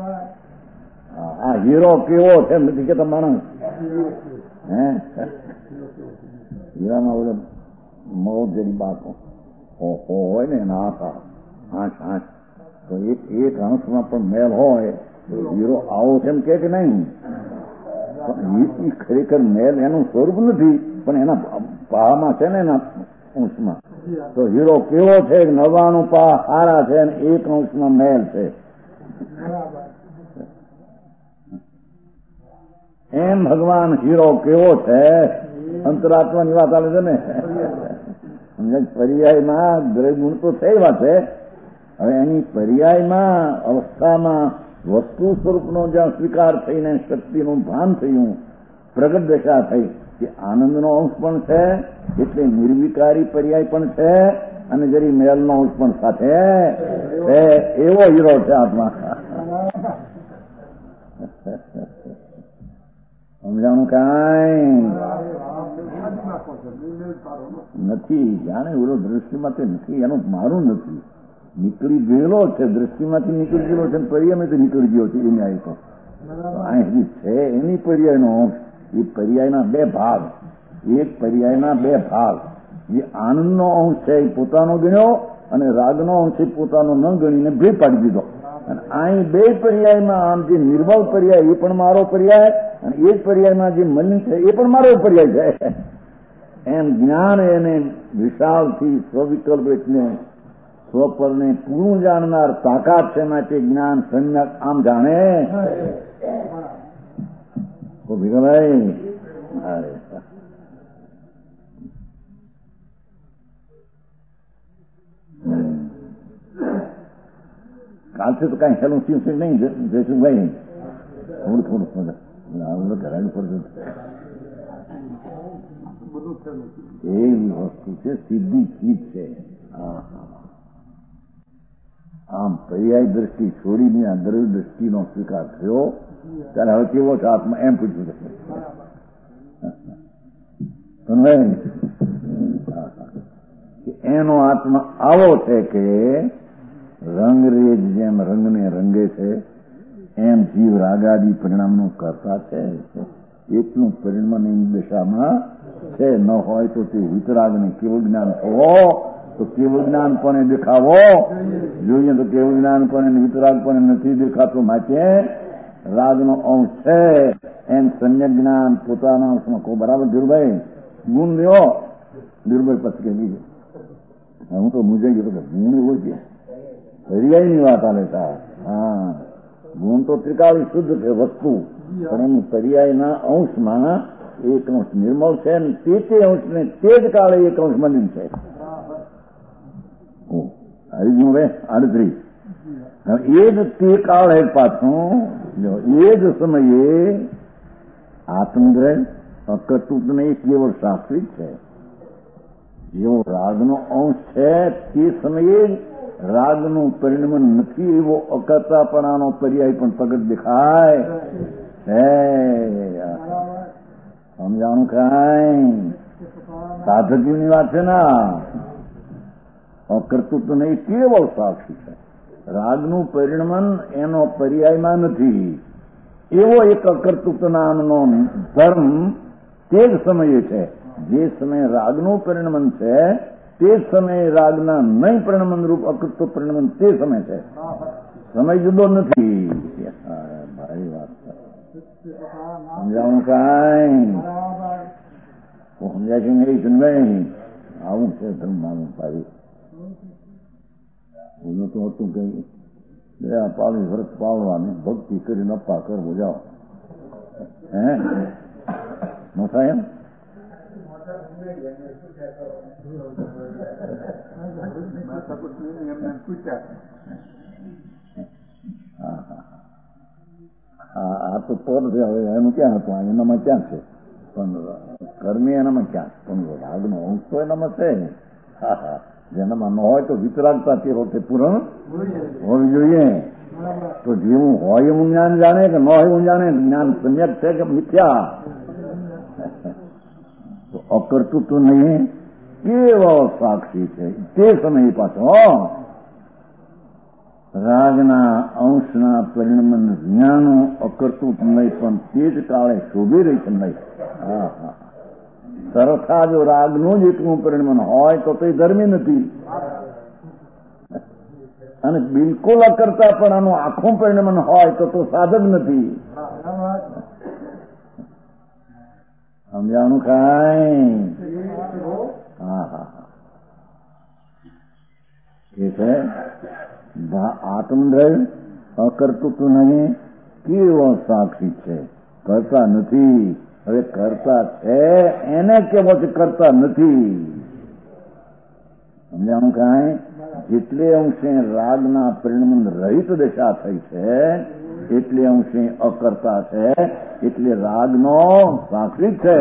आ हीरो केवो है નથી કે તમારા હે હીરામાં ઓલે મોજ જેવી બાત હોય ને ના આખા હાથ હાથ તો એક એક હાથમાં પણ મેલ હોય તો હીરો આવો છે એમ કે નહીં? ખરેખર મેલ એનું સ્વરૂપ નથી પણ એના પામાં છે ને એના અંશમાં. તો હીરો કેવો છે? નવાણું પા સારા છે અને એક અંશમાં મેલ છે. એમ ભગવાન હીરો કેવો છે? અંતરાત્માની વાત આવે છે ને પર્યાયમાં દ્રવ્ય ગુણ તો થઈ વાત છે. હવે એની પર્યાયમાં અવસ્થામાં વસ્તુ સ્વરૂપનો જ્યાં સ્વીકાર થઈને શક્તિનું ભાન થયું, પ્રગટ દશા થઈ, કે આનંદનો અંશ પણ છે એટલે નિર્વિકારી પર્યાય પણ છે અને જરી મેલનો અંશ પણ સાથે છે. એવો હીરો છે આત્મા. સમજાણું કાંઈ નથી. જાણે ઓલો દ્રષ્ટિમાંથી નથી, એનું મારું નથી. નીકળી ગયેલો છે, દ્રષ્ટિમાંથી નીકળી ગયેલો છે, પર્યાયમાંથી નીકળી ગયો છે. એ ન્યાય તો અહીં છે એની પર્યાયનો અંશ. એ પર્યાયના બે ભાગ, એક પર્યાયના બે ભાગ. જે આનંદનો અંશ છે એ પોતાનો ગણ્યો અને રાગનો અંશ એ પોતાનો ન ગણીને બે પાડી દીધો. અને અહીં બે પર્યાયમાં આમ જે નિર્મળ પર્યાય એ પણ મારો પર્યાય અને એ જ પર્યાયમાં જે મલિન છે એ પણ મારો પર્યાય છે. એમ જ્ઞાન એને વિશાળથી સ્વવિકલ્પ એટલે સ્વપરને પૂરું જાણનાર તાકાત છે, માટે જ્ઞાન સમ્યક આમ જાણે. ભીખાભાઈ અરે કાલથી તો કઈ હેલું થયું છે નહીં જયસુખભાઈ, થોડું થોડું ઘરાડું પડતું એવી વસ્તુ છે, સીધી ચીજ છે. આમ પર્યાય દ્રષ્ટિ છોડીને આ દ્રવ્ય દ્રષ્ટિનો સ્વીકાર થયો ત્યારે હવે કેવો છે આત્મા, એમ પૂછ્યું છે. એનો આત્મા આવો છે કે રંગરેજ જેમ રંગને રંગે છે એમ જીવ રાગાદી પરિણામનું કરતા છે. એટલું પરિણામની દિશામાં છે. ન હોય તો તે વિતરાગને કેવું જ્ઞાન થવો, તો કેવું જ્ઞાન પણ દેખાવો જોઈએ. તો કેવું જ્ઞાન પણ વિતરાગ પણ નથી દેખાતું, માટે રાગનો અંશ છે એમ સમ્યક જ્ઞાન પોતાના અંશમાં કહો. બરાબર ધીરુભાઈ? ગુણ લ્યો. ધીરુભાઈ પછી કે બીજું હું તો મુજાઈ ગયો કે ગુણ એવો છે, પર્યાયની વાત આલે તા. હા, ગુણ તો ત્રિકાળી શુદ્ધ છે વસ્તુ, પણ એની પર્યાયના અંશમાં એક અંશ નિર્મળ છે ને તે તે અંશને તે જ કાળે એક અંશ મલિન છે. હરિજું રે આડત્રીસ એ જ તે કાળે પાછું એ જ સમયે આત્મગ્રહ અકર્તૃત્વ નહીં કેવળ શાસ્ત્રી છે. જેવો રાગનો અંશ છે તે સમયે રાગનું પરિણમન નથી, એવો અકર્તાપણાનો પર્યાય પણ પ્રગટ દેખાય છે. સમજાણું કાંઈ સાધકની વાત છે ને. અકર્તૃત્વ નહીં કેવળ સાક્ષી છે. રાગનું પરિણમન એનો પર્યાયમાં નથી, એવો એક અકર્તૃત્વ નામનો ધર્મ તે જ સમયે છે. જે સમયે રાગનું પરિણમન છે તે જ સમયે રાગના નહીં પરિણમન રૂપ અકૃત્વ પરિણમન તે સમય છે. સમય જુદો નથી. ભારી વાત સમજાવું કાંઈ સમજાય છે નહીં? સુનભાઈ આવું છે ધર્મ માનું પાડી. હું તો હતું કઈ પાડી વ્રત પાળવાની ભક્તિ કરીને અપ્પા કર બોજાવ હે ન થાય એમ. આ તો પદ છે, હવે એનું ક્યાં હતું? એનામાં ક્યાં છે? પણ કર્મી એનામાં ક્યાં? પણ રાગનો અંશ તો એનામાં છે. હા હા, જેનામાં ન હોય તો વિતરાગતા તે વખતે પૂરણ હોવી જોઈએ. તો જેવું હોય એવું જ્ઞાન જાણે કે ન હોય એવું જાણે, જ્ઞાન સમ્યક છે કે મિથ્યા? તો અકર્તૃત્વ નહીં કેવો સાક્ષી છે તે સમયે પાછો રાગના અંશના પરિણમન જ્ઞાનો અકર્તૃત્વ નહીં, પણ તે જ કાળે શોભી રહી છે નહીં. હા હા, સરથા જો રાગનું જ એકનું પરિણમન હોય તો તે ધર્મી નથી, અને બિલકુલ અકર્તા પણ આનું આખું પરિણમન હોય તો તો સાધક નથી. સમજાણું કાંઈ? હા હા હા, એ છે આત્મદ્રય અકર્તૃત્વ નહીં કેવો સાક્ષી છે, કરતા નથી. હવે કરતા છે એને કેવો છે કરતા નથી. સમજાણું કાંઈ? જેટલે અંશે રાગના પરિણમન રહિત દશા થઈ છે એટલે અંશે અકર્તા છે, એટલે રાગનો સાક્ષી છે.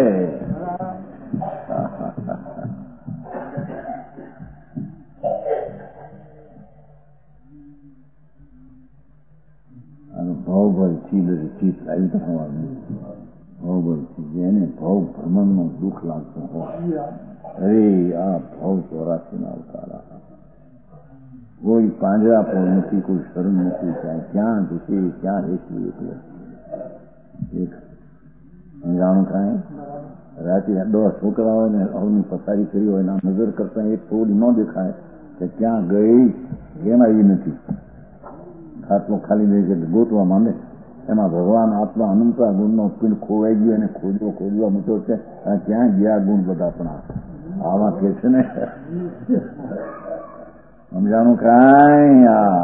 ભવભયથી ચિત્ત આવી થવાનું, ભવભયથી જેને ભવ ભ્રમણનું દુઃખ લાગતું હોય, અરે આ ભવ ચોરાસી ના અવતારા, કોઈ પાંજરા પણ નથી, કોઈ શરણ નથી, ત્યાં ક્યાં ઘૂસે ક્યાં રહેશું. એટલે એક જાણું થાય રાતે દસ છોકરાઓને અવની પથારી કરી હોય એના નજર કરતા એક થોડી ન દેખાય કે ક્યાં ગઈ કેમ આવી નથી. ખાટલો ખાલી રહી છે ગોતવા માંડે, એમાં ભગવાન આત્મા અનંતા ગુણનો પિંડ ખોવાઈ ગયો અને ખોજવા ખોજવા મૂક્યો છે. ક્યાં ગયા ગુણ બધા? પણ આવા કે છે ને સમજાણું કાંઈ આ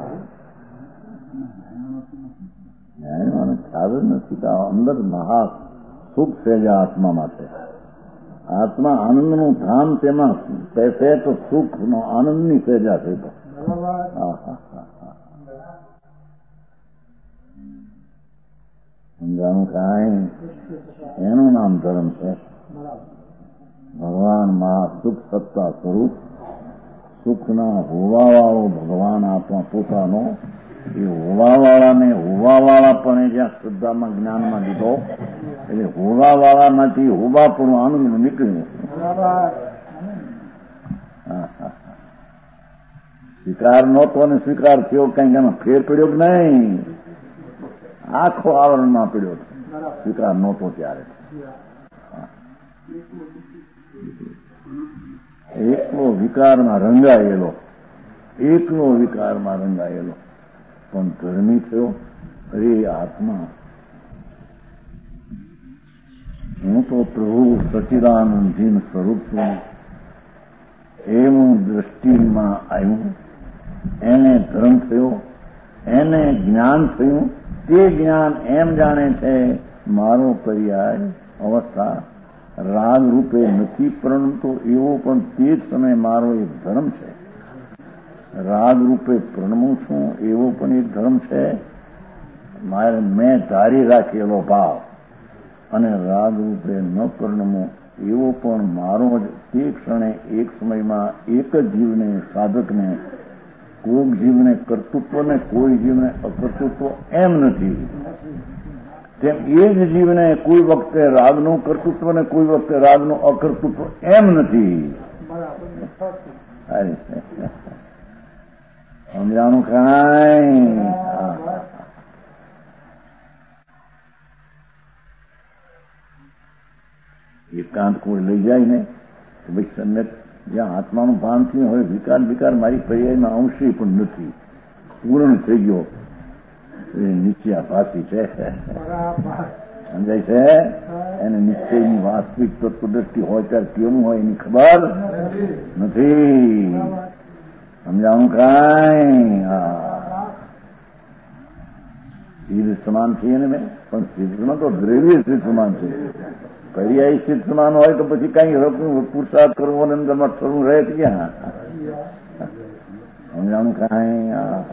ખ્યાલ જ નથી કે અંદર મહા સુખ છે જ આત્મા માટે. આત્મા આનંદનું ધામ, તેમાં છે તો સુખનો આનંદની સજા છે. તો સમજાણું કાંઈ એનું નામ ધર્મ છે. ભગવાન મહા સુખ સત્તા સ્વરૂપ, સુખના હોવાવાળો ભગવાન આત્મા પોતાનો, એ હોવાવાળાને હોવાવાળા પણ જ્યાં શ્રદ્ધામાં જ્ઞાનમાં લીધો, એટલે હોવાવાળામાંથી હોવાપણું આનંદ નીકળ્યું. સ્વીકાર નહોતો અને સ્વીકાર થયો, કંઈક એનો ફેર પડ્યો કે નહીં? આખો આવરણમાં પડ્યો સ્વીકાર નહોતો ત્યારે. એકલો વિકારમાં રંગાયેલો, એકલો વિકારમાં રંગાયેલો પણ ધર્મી થયો. અરે આત્મા, હું તો પ્રભુ સચ્ચિદાનંદજીન સ્વરૂપ છું એવું દ્રષ્ટિમાં આવ્યું. એને ધર્મ થયો, એને જ્ઞાન થયું. તે જ્ઞાન એમ જાણે છે મારો પર્યાય અવસ્થા રાગ રૂપે નથી, પરંતુ એવો પણ તે જ સમય મારો એક ધર્મ છે. રાગ રૂપે પ્રણમું છું એવો પણ એક ધર્મ છે. મારે મેં ધારી રાખેલો ભાવ અને રાગ રૂપે ન પ્રણમું એવો પણ મારો જ તે ક્ષણે એક સમયમાં એક જ જીવને, સાધકને, કોઈક જીવને કર્તૃત્વ ને કોઈ જીવને અકર્તૃત્વ એમ નથી. તેમ એ જ જીવને કોઈ વખતે રાગનું કર્તૃત્વ ને કોઈ વખતે રાગનું અકર્તૃત્વ એમ નથી. સમજાણું કાંઈ? એકાંત કોઈ લઈ જાય ને કે ભાઈ સમ્યક જ્યાં આત્માનું ભાન થયું, હવે વિકાર વિકાર મારી પર્યાયમાં અંશી પણ નથી, પૂર્ણ થઈ ગયો. એ નીચે ભાષી છે, સમજાય છે? એને નિશ્ચયની વાસ્તવિક તત્વદ્રષ્ટિ હોય ત્યારે કેવું હોય એની ખબર નથી. સમજાણું કાંઈ? સિદ્ધ સમાન છીએ ને મેં, પણ સિદ્ધમાં તો દ્રવ્ય સિદ્ધ સમાન છે. પર્યાય સિદ્ધ સમાન હોય તો પછી કઈ પુરુષાર્થ કરવો અને અંદરમાં થવું રહે છે ક્યાં? સમજાણું કાંઈ?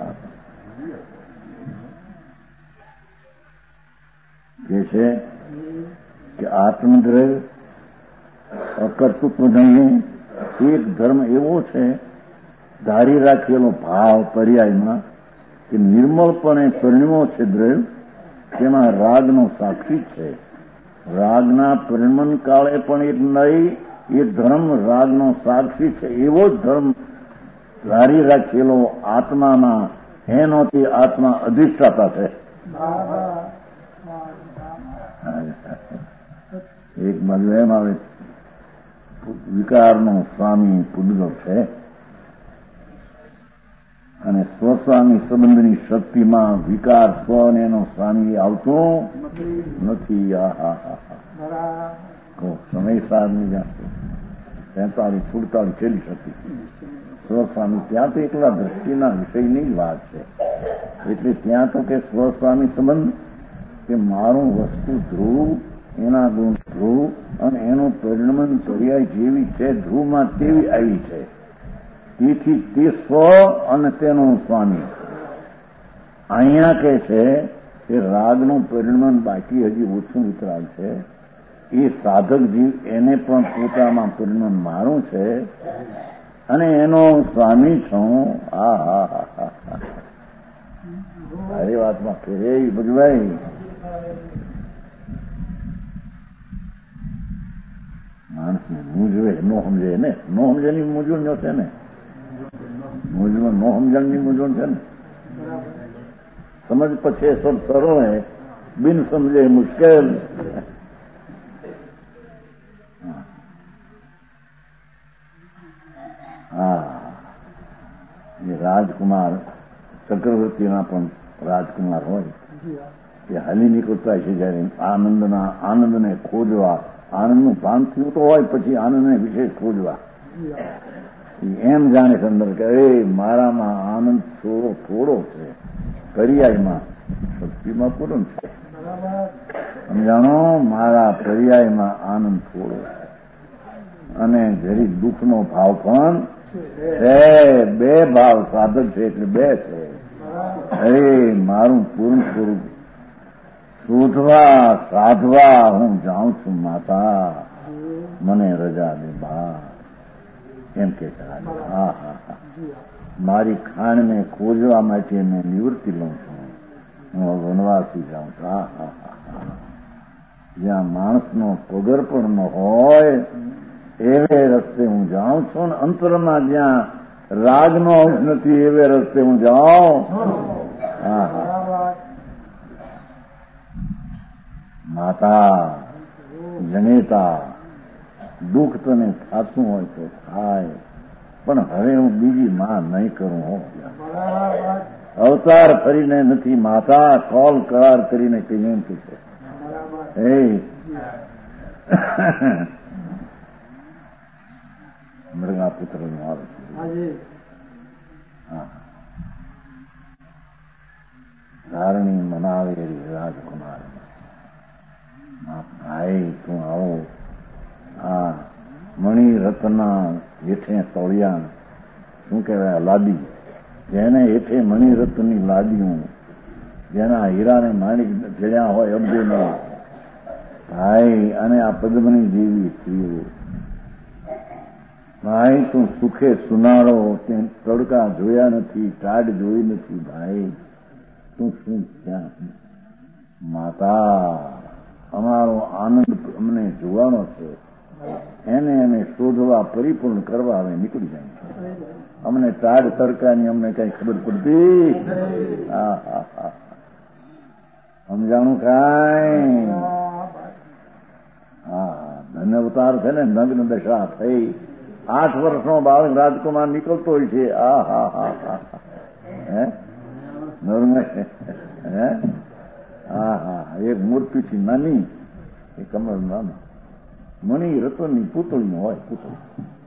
કે છે કે આત્મદ્રવ્ય અકર્તૃત્વ નહીં, એક ધર્મ એવો છે ધારી રાખેલો ભાવ પર્યાયમાં કે નિર્મળપણે પરિણમો છે દ્રવ્ય, તેમાં રાગનો સાક્ષી છે. રાગના પરિણમન કાળે પણ એક નહીં, એ ધર્મ રાગનો સાક્ષી છે. એવો જ ધર્મ ધારી રાખેલો આત્મામાં, એનો તે આત્મા અધિષ્ઠાતા છે. એક બાજુ એમ આવે વિકારનો સ્વામી પૂદગલ છે અને સ્વસ્વામી સંબંધની શક્તિમાં વિકાર સ્વ અને એનો સ્વામી આવતો નથી. સમય સારની જાણ તેતાલીસ સુડતાલીસ છેલ્લી શક્તિ સ્વસ્વામી, ત્યાં તો એકલા દ્રષ્ટિના વિષયની જ વાત છે. એટલે ત્યાં તો કે સ્વસ્વામી સંબંધ કે મારું વસ્તુ ધ્રુવ, એના ગુણ ધ્રુવ અને એનું પરિણમન પર્યાય જેવી છે ધ્રુવમાં તેવી આવી છે. તેથી તે સ્વ અને તેનો સ્વામી. અહીંયા કે છે કે રાગનું પરિણમન બાકી હજી ઓછું વિતરાગ છે. એ સાધક જીવ એને પણ પોતામાં પરિણમન મારું છે અને એનો સ્વામી છું. આ હા હા હા હા સારી વાતમાં ફેરે ભજવાય. માણસને મૂંઝવે ન સમજે ને, ન સમજેની મૂંઝવણ ન છે ને, મૂંઝવણ ન સમજણની મૂંઝવણ છે ને. સમજ પછી સબ સરળ હે, બિન સમજે મુશ્કેલ. હા, એ રાજકુમાર ચક્રવર્તીના પણ રાજકુમાર હોય એ હાલી નીકળતા છે જયારે આનંદના આનંદને ખોજવા, આનંદનું ભાન થયું તો હોય પછી આનંદને વિશેષ ખોજવા. એમ જાણે છે અંદર કે એ મારામાં આનંદ થોડો થોડો છે, પર્યાયમાં શક્તિમાં પૂર્ણ છે. સમજાણો, મારા પર્યાયમાં આનંદ થોડો છે અને જરી દુઃખનો ભાવ પણ છે. બે ભાવ સાધક છે એટલે બે છે. અરે મારું પૂર્ણ સ્વરૂપ શોધવા સાધવા હું જાઉં છું માતા, મને રજા દે બા, એમ કે છે. હા હા હા, મારી ખાણને ખોજવા માટે મેં નિવૃત્તિ લઉં છું, હું વનવાસી જાઉં છું. હા હા હા, જ્યાં માણસનો પગર પણ ન હોય એવે રસ્તે હું જાઉં છું ને અંતરમાં જ્યાં રાગનો અંશ નથી એવે રસ્તે હું જાઉં. હા હા, માતા જનેતા, દુઃખ તને થતું હોય તો થાય, પણ હવે હું બીજી માં નહીં કરું હો. અવતાર ફરીને નથી માતા, કોલ કરાર કરીને કહીએ એમ કે છે. હે મૃગા પુત્ર નું આવે છે. ધારણી મનાવે રાજકુમાર, ભાઈ તું આવો. આ મણિ રત્ના હેઠે તોળિયા, શું કહેવાય, લાદી, જેને હેઠે મણિ રત્નની લાદીઓ, જેના હીરાને માણિક જડ્યા હોય અબજોનો ભાઈ, અને આ પદ્મની જેવી સ્ત્રીઓ, ભાઈ તું સુખે સુનાળો, તે તડકા જોયા નથી, ટાઢ જોઈ નથી, ભાઈ તું શું ક્યાં. માતા અમારો આનંદ અમને જોવાનો છે, એને અમે શોધવા પરિપૂર્ણ કરવા અમે નીકળી જાય છે. અમને ટાઢ તડકાની અમને કઈ ખબર પડતી. હા હા હા, સમજાણું કાંઈ. હા, ધન્ય અવતાર છે ને, નગ્ન દશા થઈ. આઠ વર્ષનો બાળક રાજકુમાર નીકળતો હોય છે. આ હા હા હા, હે નર્મય, હે હા હા, એક મૂર્તિ થી નાની, એ કમળ નાના મણિ રતનની પૂતળી હોય, પૂતળી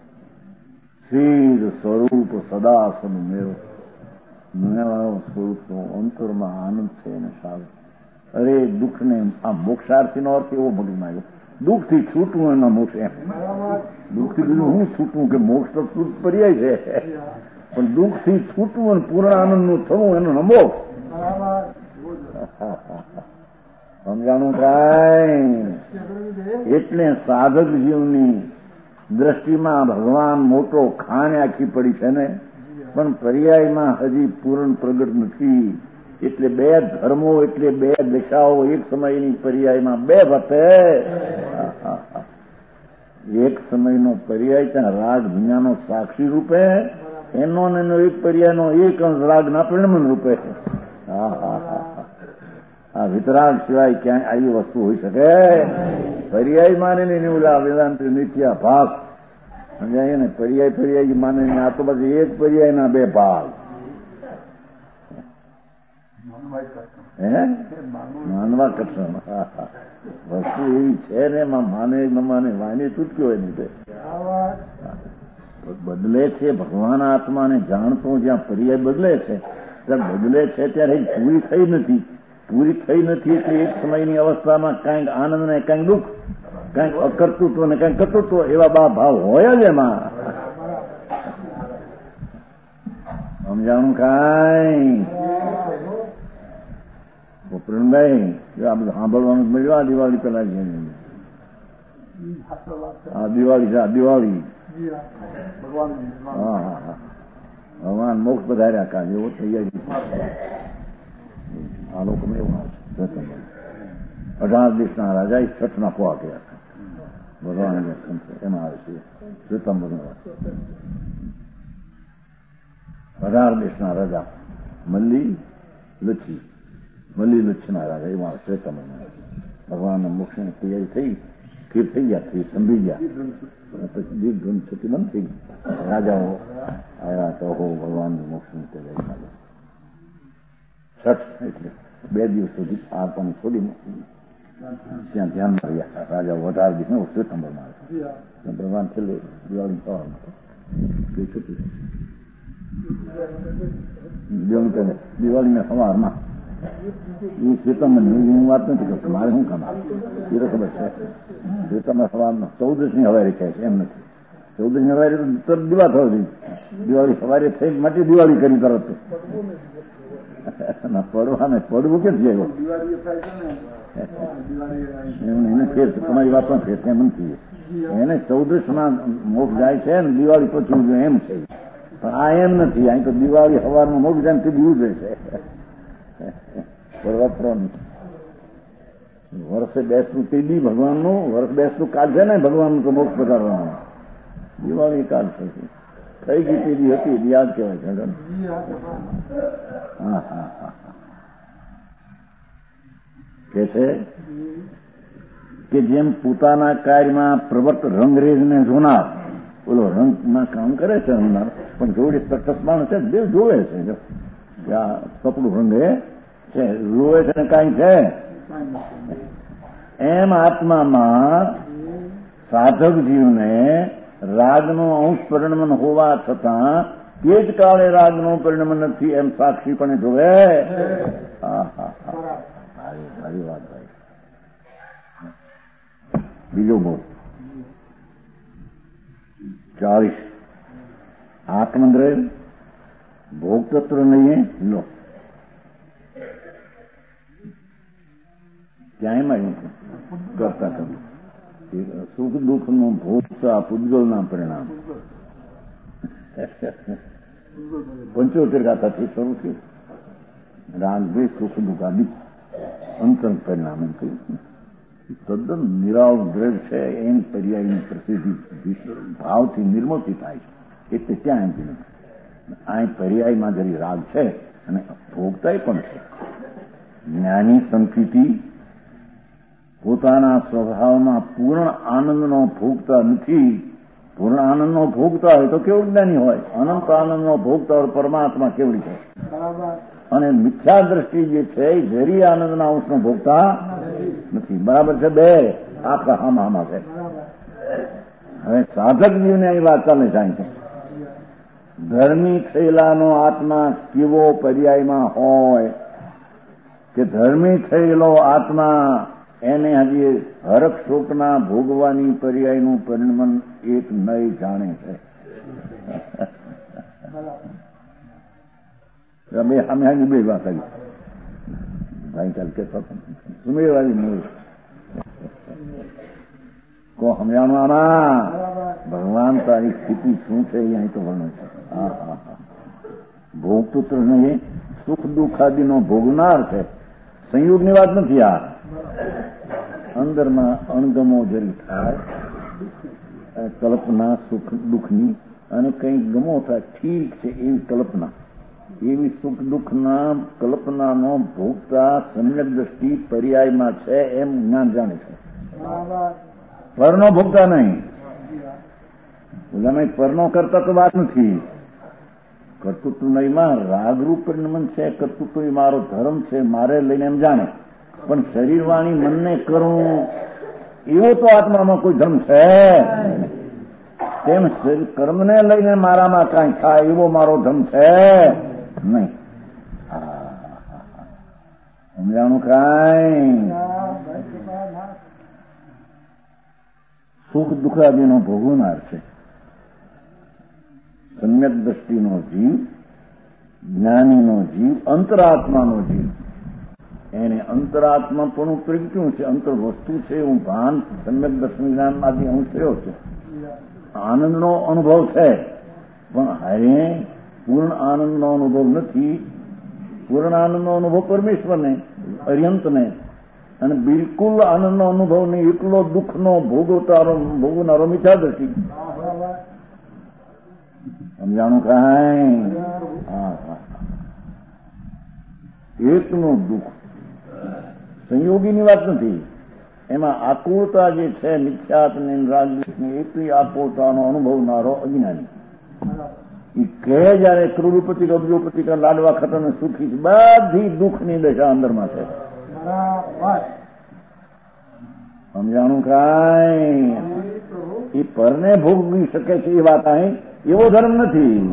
સ્થિર સ્વરૂપ સદા સદ મેળો, મેળાનો સ્વરૂપ તો અંતરમાં આનંદ છે ને સારું. અરે દુઃખને આ મોક્ષાર્થીનો અર્થ એવો ભગવાન આવ્યો, દુઃખથી છૂટવું એના મોક્ષ. એમ દુઃખથી બીજું હું છૂટવું, કે મોક્ષ તો છૂટ પર્યાય છે, પણ દુઃખથી છૂટવું અને પૂર્ણ આનંદનું થવું એનો નમો. સમજાણું કાંઈ. એટલે સાધક જીવની દ્રષ્ટિમાં ભગવાન મોટો ખાણ આખી પડી છે ને, પણ પર્યાયમાં હજી પૂર્ણ પ્રગટ નથી. એટલે બે ધર્મો, એટલે બે દિશાઓ એક સમયની પર્યાયમાં બે વખતે. એક સમયનો પર્યાય ત્યાં રાગ દુનિયાનો સાક્ષી રૂપે, એનો ને એનો એક પર્યાયનો એક અંશ રાગના પરિણમન રૂપે. હા હા હા, આ વિતરાગ સિવાય ક્યાંય આવી વસ્તુ હોઈ શકે? પર્યાય માને ને ઓલા વેદાંત નિત્યા ભાગ સમજાય ને, પર્યાય પર્યાય માને ને આ તો પછી એક પર્યાયના બે ભાગ. હે માનવા કઠણ. વસ્તુ એવી છે ને, એમાં માને ન માને વાણી છૂટકી હોય નહીં. બદલે છે ભગવાન આત્માને જાણતો, જ્યાં પર્યાય બદલે છે ત્યાં બદલે છે ત્યારે પૂરી થઈ નથી. પૂરી થઈ નથી એટલે એક સમયની અવસ્થામાં કાંઈક આનંદ ને કાંઈક દુઃખ, કાંઈક અકર્તૃત્વ ને કાંઈક કર્તૃત્વ, એવા બા ભાવ હોય જ એમાં. સમજાણું કાંઈ. પ્રેમભાઈ આ બધું સાંભળવાનું મળ્યું. આ દિવાળી પેલા આ દિવાળી છે, આ દિવાળી. હા હા હા, ભગવાન મોક્ષ પધાર્યા કાલે એવો તૈયારી. આ લોકો એવું અઢાર દેશના રાજા એ છઠના પોવા ગયા હતા. ભગવાન એમાં આવે છે શ્વેતાંબર. અઢાર દેશના રાજા મલ્લી લચ્છી, મલ્લી લચ્છના રાજા એમાં આવે શ્વેતાંબર. ભગવાનના મોક્ષની તૈયારી થઈ, સ્થિર થઈ ગયા, સ્થિર સંભી ગયા. પછી દીપ ધૂન છૂટી બંધ થઈ ગઈ. રાજાઓ આવ્યા તો હો ભગવાનની મોક્ષની તૈયારી ચાલે. છઠ એટલે બે દિવસ સુધી આ પણ છોડી ત્યાં ધ્યાનમાં રહ્યા રાજા. અઢાર દિવસ શ્વેતાંબરમાં આવે. ભગવાન છેલ્લે દિવાળી સવારમાં થઈ થતું દિવાળી દિવાળીના સવારમાં એ શ્વેતામાં હું વાત નથી કરતો, મારે શું કામ એ તો ખબર છે. શ્વેતામાં સવારમાં ચૌદશ ની હવારી થાય છે એમ નથી. ચૌદશ ની હવારી તો તરત દિવા થયો હતી. દિવાળી સવારે થઈ માટે દિવાળી કરી તરત પડવાને પડવું કે જાય એને ફેર છે. તમારી વાત પણ ફેર છે એમ નથી. એને ચૌદશ માં મોક્ષ જાય છે ને દિવાળી પછી એમ છે. પણ આ એમ નથી. અહીં તો દિવાળી સવારમાં મોક્ષ જાય તે દિવસ છે. વર્ષે બેસતું તે દી ભગવાનનું વર્ષ બેસતું કાળ છે ને ભગવાનનું તો મોક્ષ પધારવાનું. દિવાળી કાળ છે થઈ ગઈ તે દી હતી યાદ કહેવાય છે. હા હા હા કે છે કે જેમ પોતાના કાર્યમાં પ્રવર્ત રંગરેજને જોનાર બોલો રંગમાં કામ કરે છે રંગનાર પણ જોડે તટસ્થ માણસ છે બે જોવે છે કે આ કપડું રંગે છે જોવે છે ને કાંઈ છે એમ આત્મામાં સાધક જીવને રાગનો અંશ પરિણમન હોવા છતાં તે જ કાળે રાગનો પરિણમન નથી એમ સાક્ષી પણ જોવે. હા હા હા સારી વાત ભાઈ. બીજો બોલ ચાલીસ આત્મદ્રય ભોગતત્વ નહીં લો ક્યાંય માં કરતા કરવું સુખ દુઃખ નું ભોગતા પૂજગલના પરિણામ પંચોતેર ગાથાથી શરૂ થયું. રાગ દ્વેષ સુખ દુઃખ આદિ અંતર પરિણામ એમ કહ્યું. તદ્દન નિરાળ દ્રવ્ય છે એની પર્યાયની પ્રસિદ્ધિ ભાવથી નિર્મૂતિ થાય છે એટલે ત્યાં એમ કીધું આ પર્યાયમાં જરી રાગ છે અને ભોગતાય પણ છે. જ્ઞાની સંકિતિ પોતાના સ્વભાવમાં પૂર્ણ આનંદનો ભોગતા નથી. પૂર્ણ આનંદનો ભોગતા હોય તો કેવું જ્ઞાની હોય. અનંત આનંદનો ભોગતા હોય પરમાત્મા કેવડી છે. અને મિથ્યા દ્રષ્ટિ જે છે એ જરી આનંદના અંશનો ભોગતા નથી. બરાબર છે બે આખા હામા હામા છે. હવે સાધક જીવને અહીં વાત ચાલે જાય છે ધર્મી થયેલાનો આત્મા કેવો પર્યાયમાં હોય કે ધર્મી થયેલો આત્મા એને હજી હરખ શોકના ભોગવાની પર્યાયનું પરિણમન એક નય જાણે છે. બે સામે હાજી બે વાત આવી ભાઈ ચાલ કે સુમેરવાળી નહીં કો સમજાણું આમાં ભગવાન તારી સ્થિતિ શું છે અહીં તો વર્ણન છે. હા હા હા ભોગપુત્ર નહીં સુખ દુઃખ આદિનો ભોગનાર છે. સંયોગની વાત નથી. આ અંદરમાં અણગમો જરી થાય કલ્પના સુખ દુઃખની અને કંઈક ગમો થાય ઠીક છે એવી કલ્પના એવી સુખ દુઃખના કલ્પનાનો ભોગતા સમ્યક દ્રષ્ટિ પર્યાયમાં છે એમ જ્ઞાન જાણે છે. પરનો ભોગતા નહીં. તમે પરનો કરતા તો વાત નથી. કર્તૃત્વ નહીંમાં રાગરૂપ પરિણમન છે. કર્તૃત્વ એ મારો ધર્મ છે મારે લઈને એમ જાણે પણ શરીર વાણી મનને કરવું એવો તો આત્મામાં કોઈ ધર્મ છે. તેમ કર્મને લઈને મારામાં કાંઈ થાય એવો મારો ધર્મ છે નહીં. સમજાણું કાંઈ સુખ દુઃખ આદિનો ભોગવનાર છે. સમ્યક દ્રષ્ટિનો જીવ જ્ઞાનીનો જીવ અંતરાત્માનો જીવ એને અંતરાત્મા પણ પ્રગટ્યું છે. અંતર વસ્તુ છે એવું ભાન સમ્યક દર્શન જ્ઞાનમાંથી અંશ થયો છે. આનંદનો અનુભવ છે પણ હારે પૂર્ણ આનંદનો અનુભવ નથી. પૂર્ણ આનંદનો અનુભવ પરમેશ્વરને અર્યંતને અને બિલકુલ આનંદનો અનુભવ નહીં એટલો દુઃખનો ભોગવતારો ભોગવનારો મિથ્યા દ્રષ્ટિ. સમજાણું કાંઈ હા હા એકનું દુઃખ સંયોગીની વાત નથી. એમાં આકુળતા જે છે મિથ્યાત્મની રાગની એટલી આકુળતાનો અનુભવનારો અજ્ઞાની એ કહે જયારે કરોડપતિ અબજોપતિ કા લાડવા ખતર સુખી છે બધી દુઃખની દશા અંદરમાં છે. સમજાણું કાંઈ એ પરને ભોગવી શકે છે એ વાત અહીં એવો ધર્મ નથી.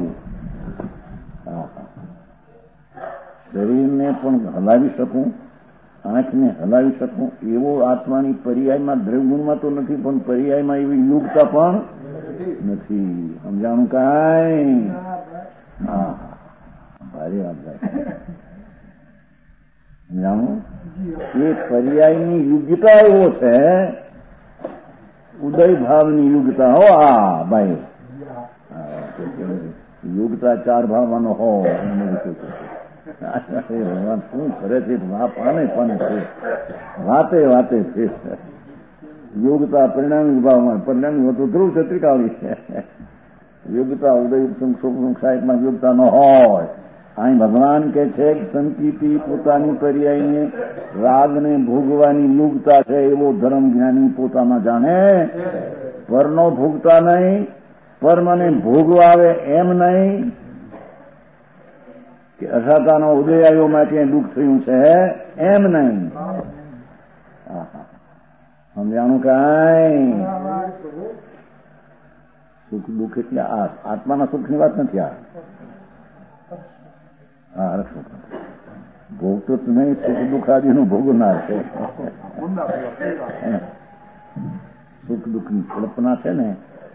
શરીરને પણ હલાવી શકું, આંખને હલાવી શકું એવો આત્માની પર્યાયમાં દ્રવ્યગુણમાં તો નથી, પણ પર્યાયમાં એવી યોગતા પણ નથી. સમજાણું કાંઈ? હા, ભારે વાત થાય. સમજાણું? એ પર્યાયની યોગ્યતા એવો છે, ઉદય ભાવની યોગ્યતા. હો આ ભાઈ, યોગ્યતા ચાર ભાવવાનો હો. ભગવાન શું કરે છે? પાને પાને છે, વાતે વાતે છે. યોગતા પરિણામી ભાવમાં, પરિણામી તો ધ્રુવ ચત્રિકાવલી છે. યોગતા ઉદય સાહેબમાં યોગતા ન હોય. અહીં ભગવાન કે છે સંકિતિ પોતાની પર્યાયને રાગને ભોગવાની યોગતા છે, એવો ધર્મ જ્ઞાની પોતામાં જાણે. પરનો ભોગતા નહીં, પર મને ભોગવા આવે એમ નહીં કે અસાતાનો ઉદય આવ્યો માટે દુઃખ થયું છે એમ નહીં. સમજાણું કાંઈ? સુખ દુઃખ એટલે આ આત્માના સુખની વાત નથી. આ હા, સુખ ભોગતો જ નહીં, સુખ દુઃખ આદિનું ભોગવનાર છે. સુખ દુઃખની કલ્પના છે ને,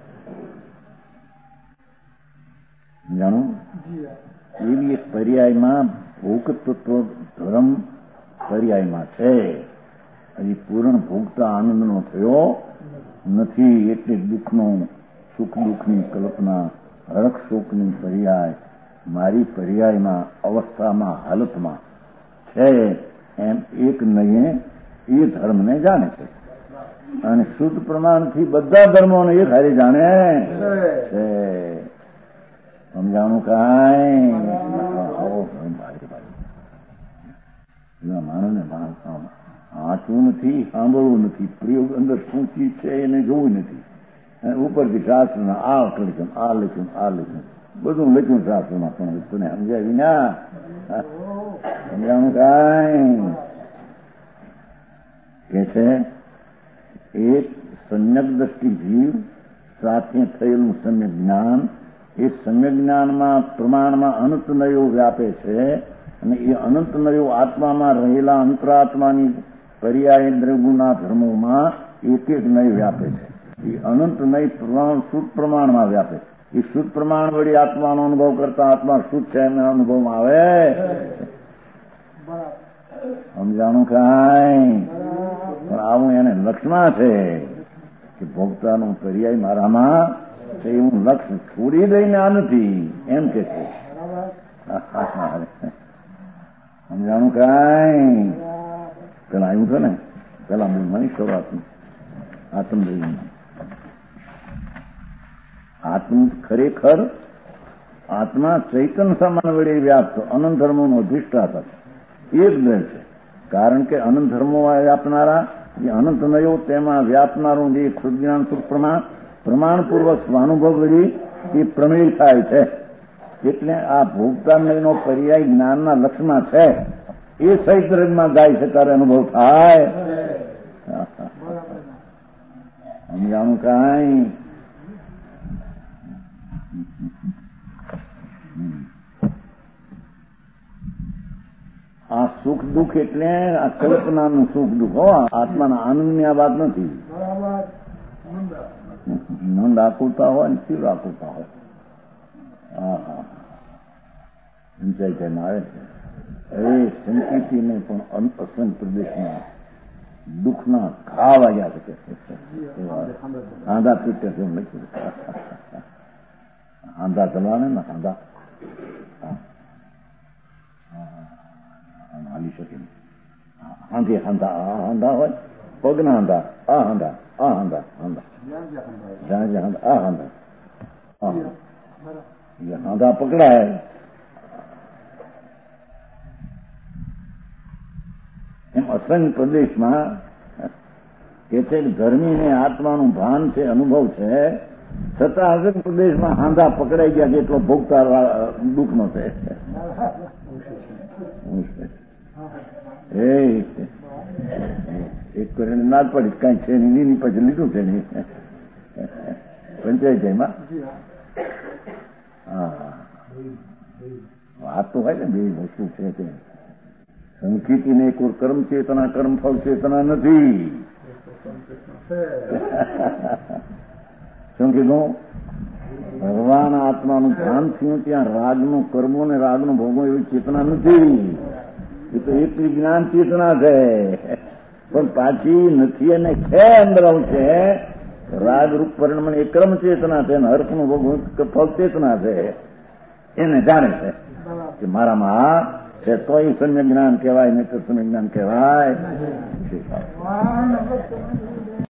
જાણું એવી એક પર્યાયમાં ભોગતત્વ ધર્મ પર્યાયમાં છે. હજી પૂર્ણ ભોગતા આનંદનો થયો નથી, એટલે દુઃખનો સુખ દુઃખની કલ્પના, હરખ શોકની પર્યાય મારી પર્યાયમાં અવસ્થામાં હાલતમાં છે એમ એક નહીં એ ધર્મને જાણે છે. અને શુદ્ધ પ્રમાણથી બધા ધર્મોને એક હારે જાણે છે. સમજાણું કાંઈ? માણસને વાંચવું નથી, સાંભળવું નથી, પ્રયોગ અંદર શું ચીજ છે એને જોવું નથી. ઉપરથી શાસ્ત્રના આ લખ્યું, આ લખ્યું, આ લખ્યું, બધું લખ્યું શાસ્ત્રમાં, પણ તને સમજાય વિના. સમજાણું કાંઈ? કે છે એક સમ્યક દ્રષ્ટિ જીવ સાથે થયેલું સમ્યક જ્ઞાન, એ સમ્યક જ્ઞાનમાં પ્રમાણમાં અનંત નયો વ્યાપે છે, અને એ અનંત નયો આત્મામાં રહેલા અંતરાત્માની પર્યાય દ્રવ્યના ધર્મોમાં એક એક નય વ્યાપે છે. એ અનંત નય પ્રમાણ શુદ્ધ પ્રમાણમાં વ્યાપે. એ શુદ્ધ પ્રમાણ વળી આત્માનો અનુભવ કરતા આત્મા શુદ્ધ છે એના અનુભવમાં આવે. સમજાણું કાંઈ? પણ આવું એને લક્ષમાં છે કે ભોગતાનો પર્યાય મારામાં છે, એવું લક્ષ છોડી દઈને આ નથી એમ કે છે. સમજાણું કાંઈ? પેલા આવ્યું છે ને, પેલા મૂળમાં શરૂઆતનું આત્મદૈવી. આત્મ ખરેખર આત્મા ચૈતન્ય સમાન વડે વ્યાપ્ત અનંત ધર્મોનો અધિષ્ઠાતા છે. એક દ્રઢ છે, કારણ કે અનંત ધર્મો વ્યાપનારા જે અનંત નયો તેમાં વ્યાપનારું જે શુદ્ધજ્ઞાન સુખ પ્રમાણ પ્રમાણપૂર્વક સ્વાનુભવ વળી એ પ્રમેય થાય છે. એટલે આ ભોગતાનયનો પર્યાય જ્ઞાનના લક્ષમાં છે. એ સહિત રંગમાં ગાય છે ત્યારે અનુભવ થાય. સમજાણું કાંઈ? આ સુખ દુઃખ એટલે આ કલ્પનાનું સુખ દુઃખ હો, આત્માના આનંદની આ વાત નથી. મંદ આકુલતા હોય ને તીવ્ર આકુલતા હોય. હા હા સિંચાઈ થઈને આવે છે. હવે સંકિતિને પણ અસંગ પ્રદેશમાં દુઃખના ઘા વાગ્યા છે. આંધા તૂટે છે એમ લખ્યું. આંધા ચલાવે ને આંધા હાલી શકે નહીં. હાંધી હાંધા આ હાંધા હોય, પગના હાંધા આ હાંધા આ હાંધા હાંધા જ્યાં જ્યાં હાંધા આ હાંધા હાંધા પકડાય. એમ અસંગ પ્રદેશમાં કે છે ધર્મીને આત્માનું ભાન છે, અનુભવ છે, છતાં અસંગ પ્રદેશમાં હાંધા પકડાઈ ગયા જેટલો ભોગતા દુઃખનો છે. એક કરીને ના પડી કઈ છે નહીં, પછી લીધું છે નહીં પંચાયત એમાં વાત તો હોય ને બે વસ્તુ છે તે સંચિતિને એક કર્મ ચેતના કર્મફળ ચેતના નથી. શું કીધું? ભગવાન આત્માનું ધ્યાન થયું ત્યાં રાગનું કર્મો ને રાગનું ભોગવો એવી ચેતના નથી. એ તો એક વિજ્ઞાન ચેતના છે, પણ પાછી નથી અને છે અંદર છે રાગરૂપ પરિણામ એ કર્મ ચેતના છે, હર્ષનું ભોગવું ફળ ચેતના છે. એને જાણે છે કે મારામાં છે તો એ સમ્યક જ્ઞાન કહેવાય, નહીં તો સમ્યક જ્ઞાન કહેવાય.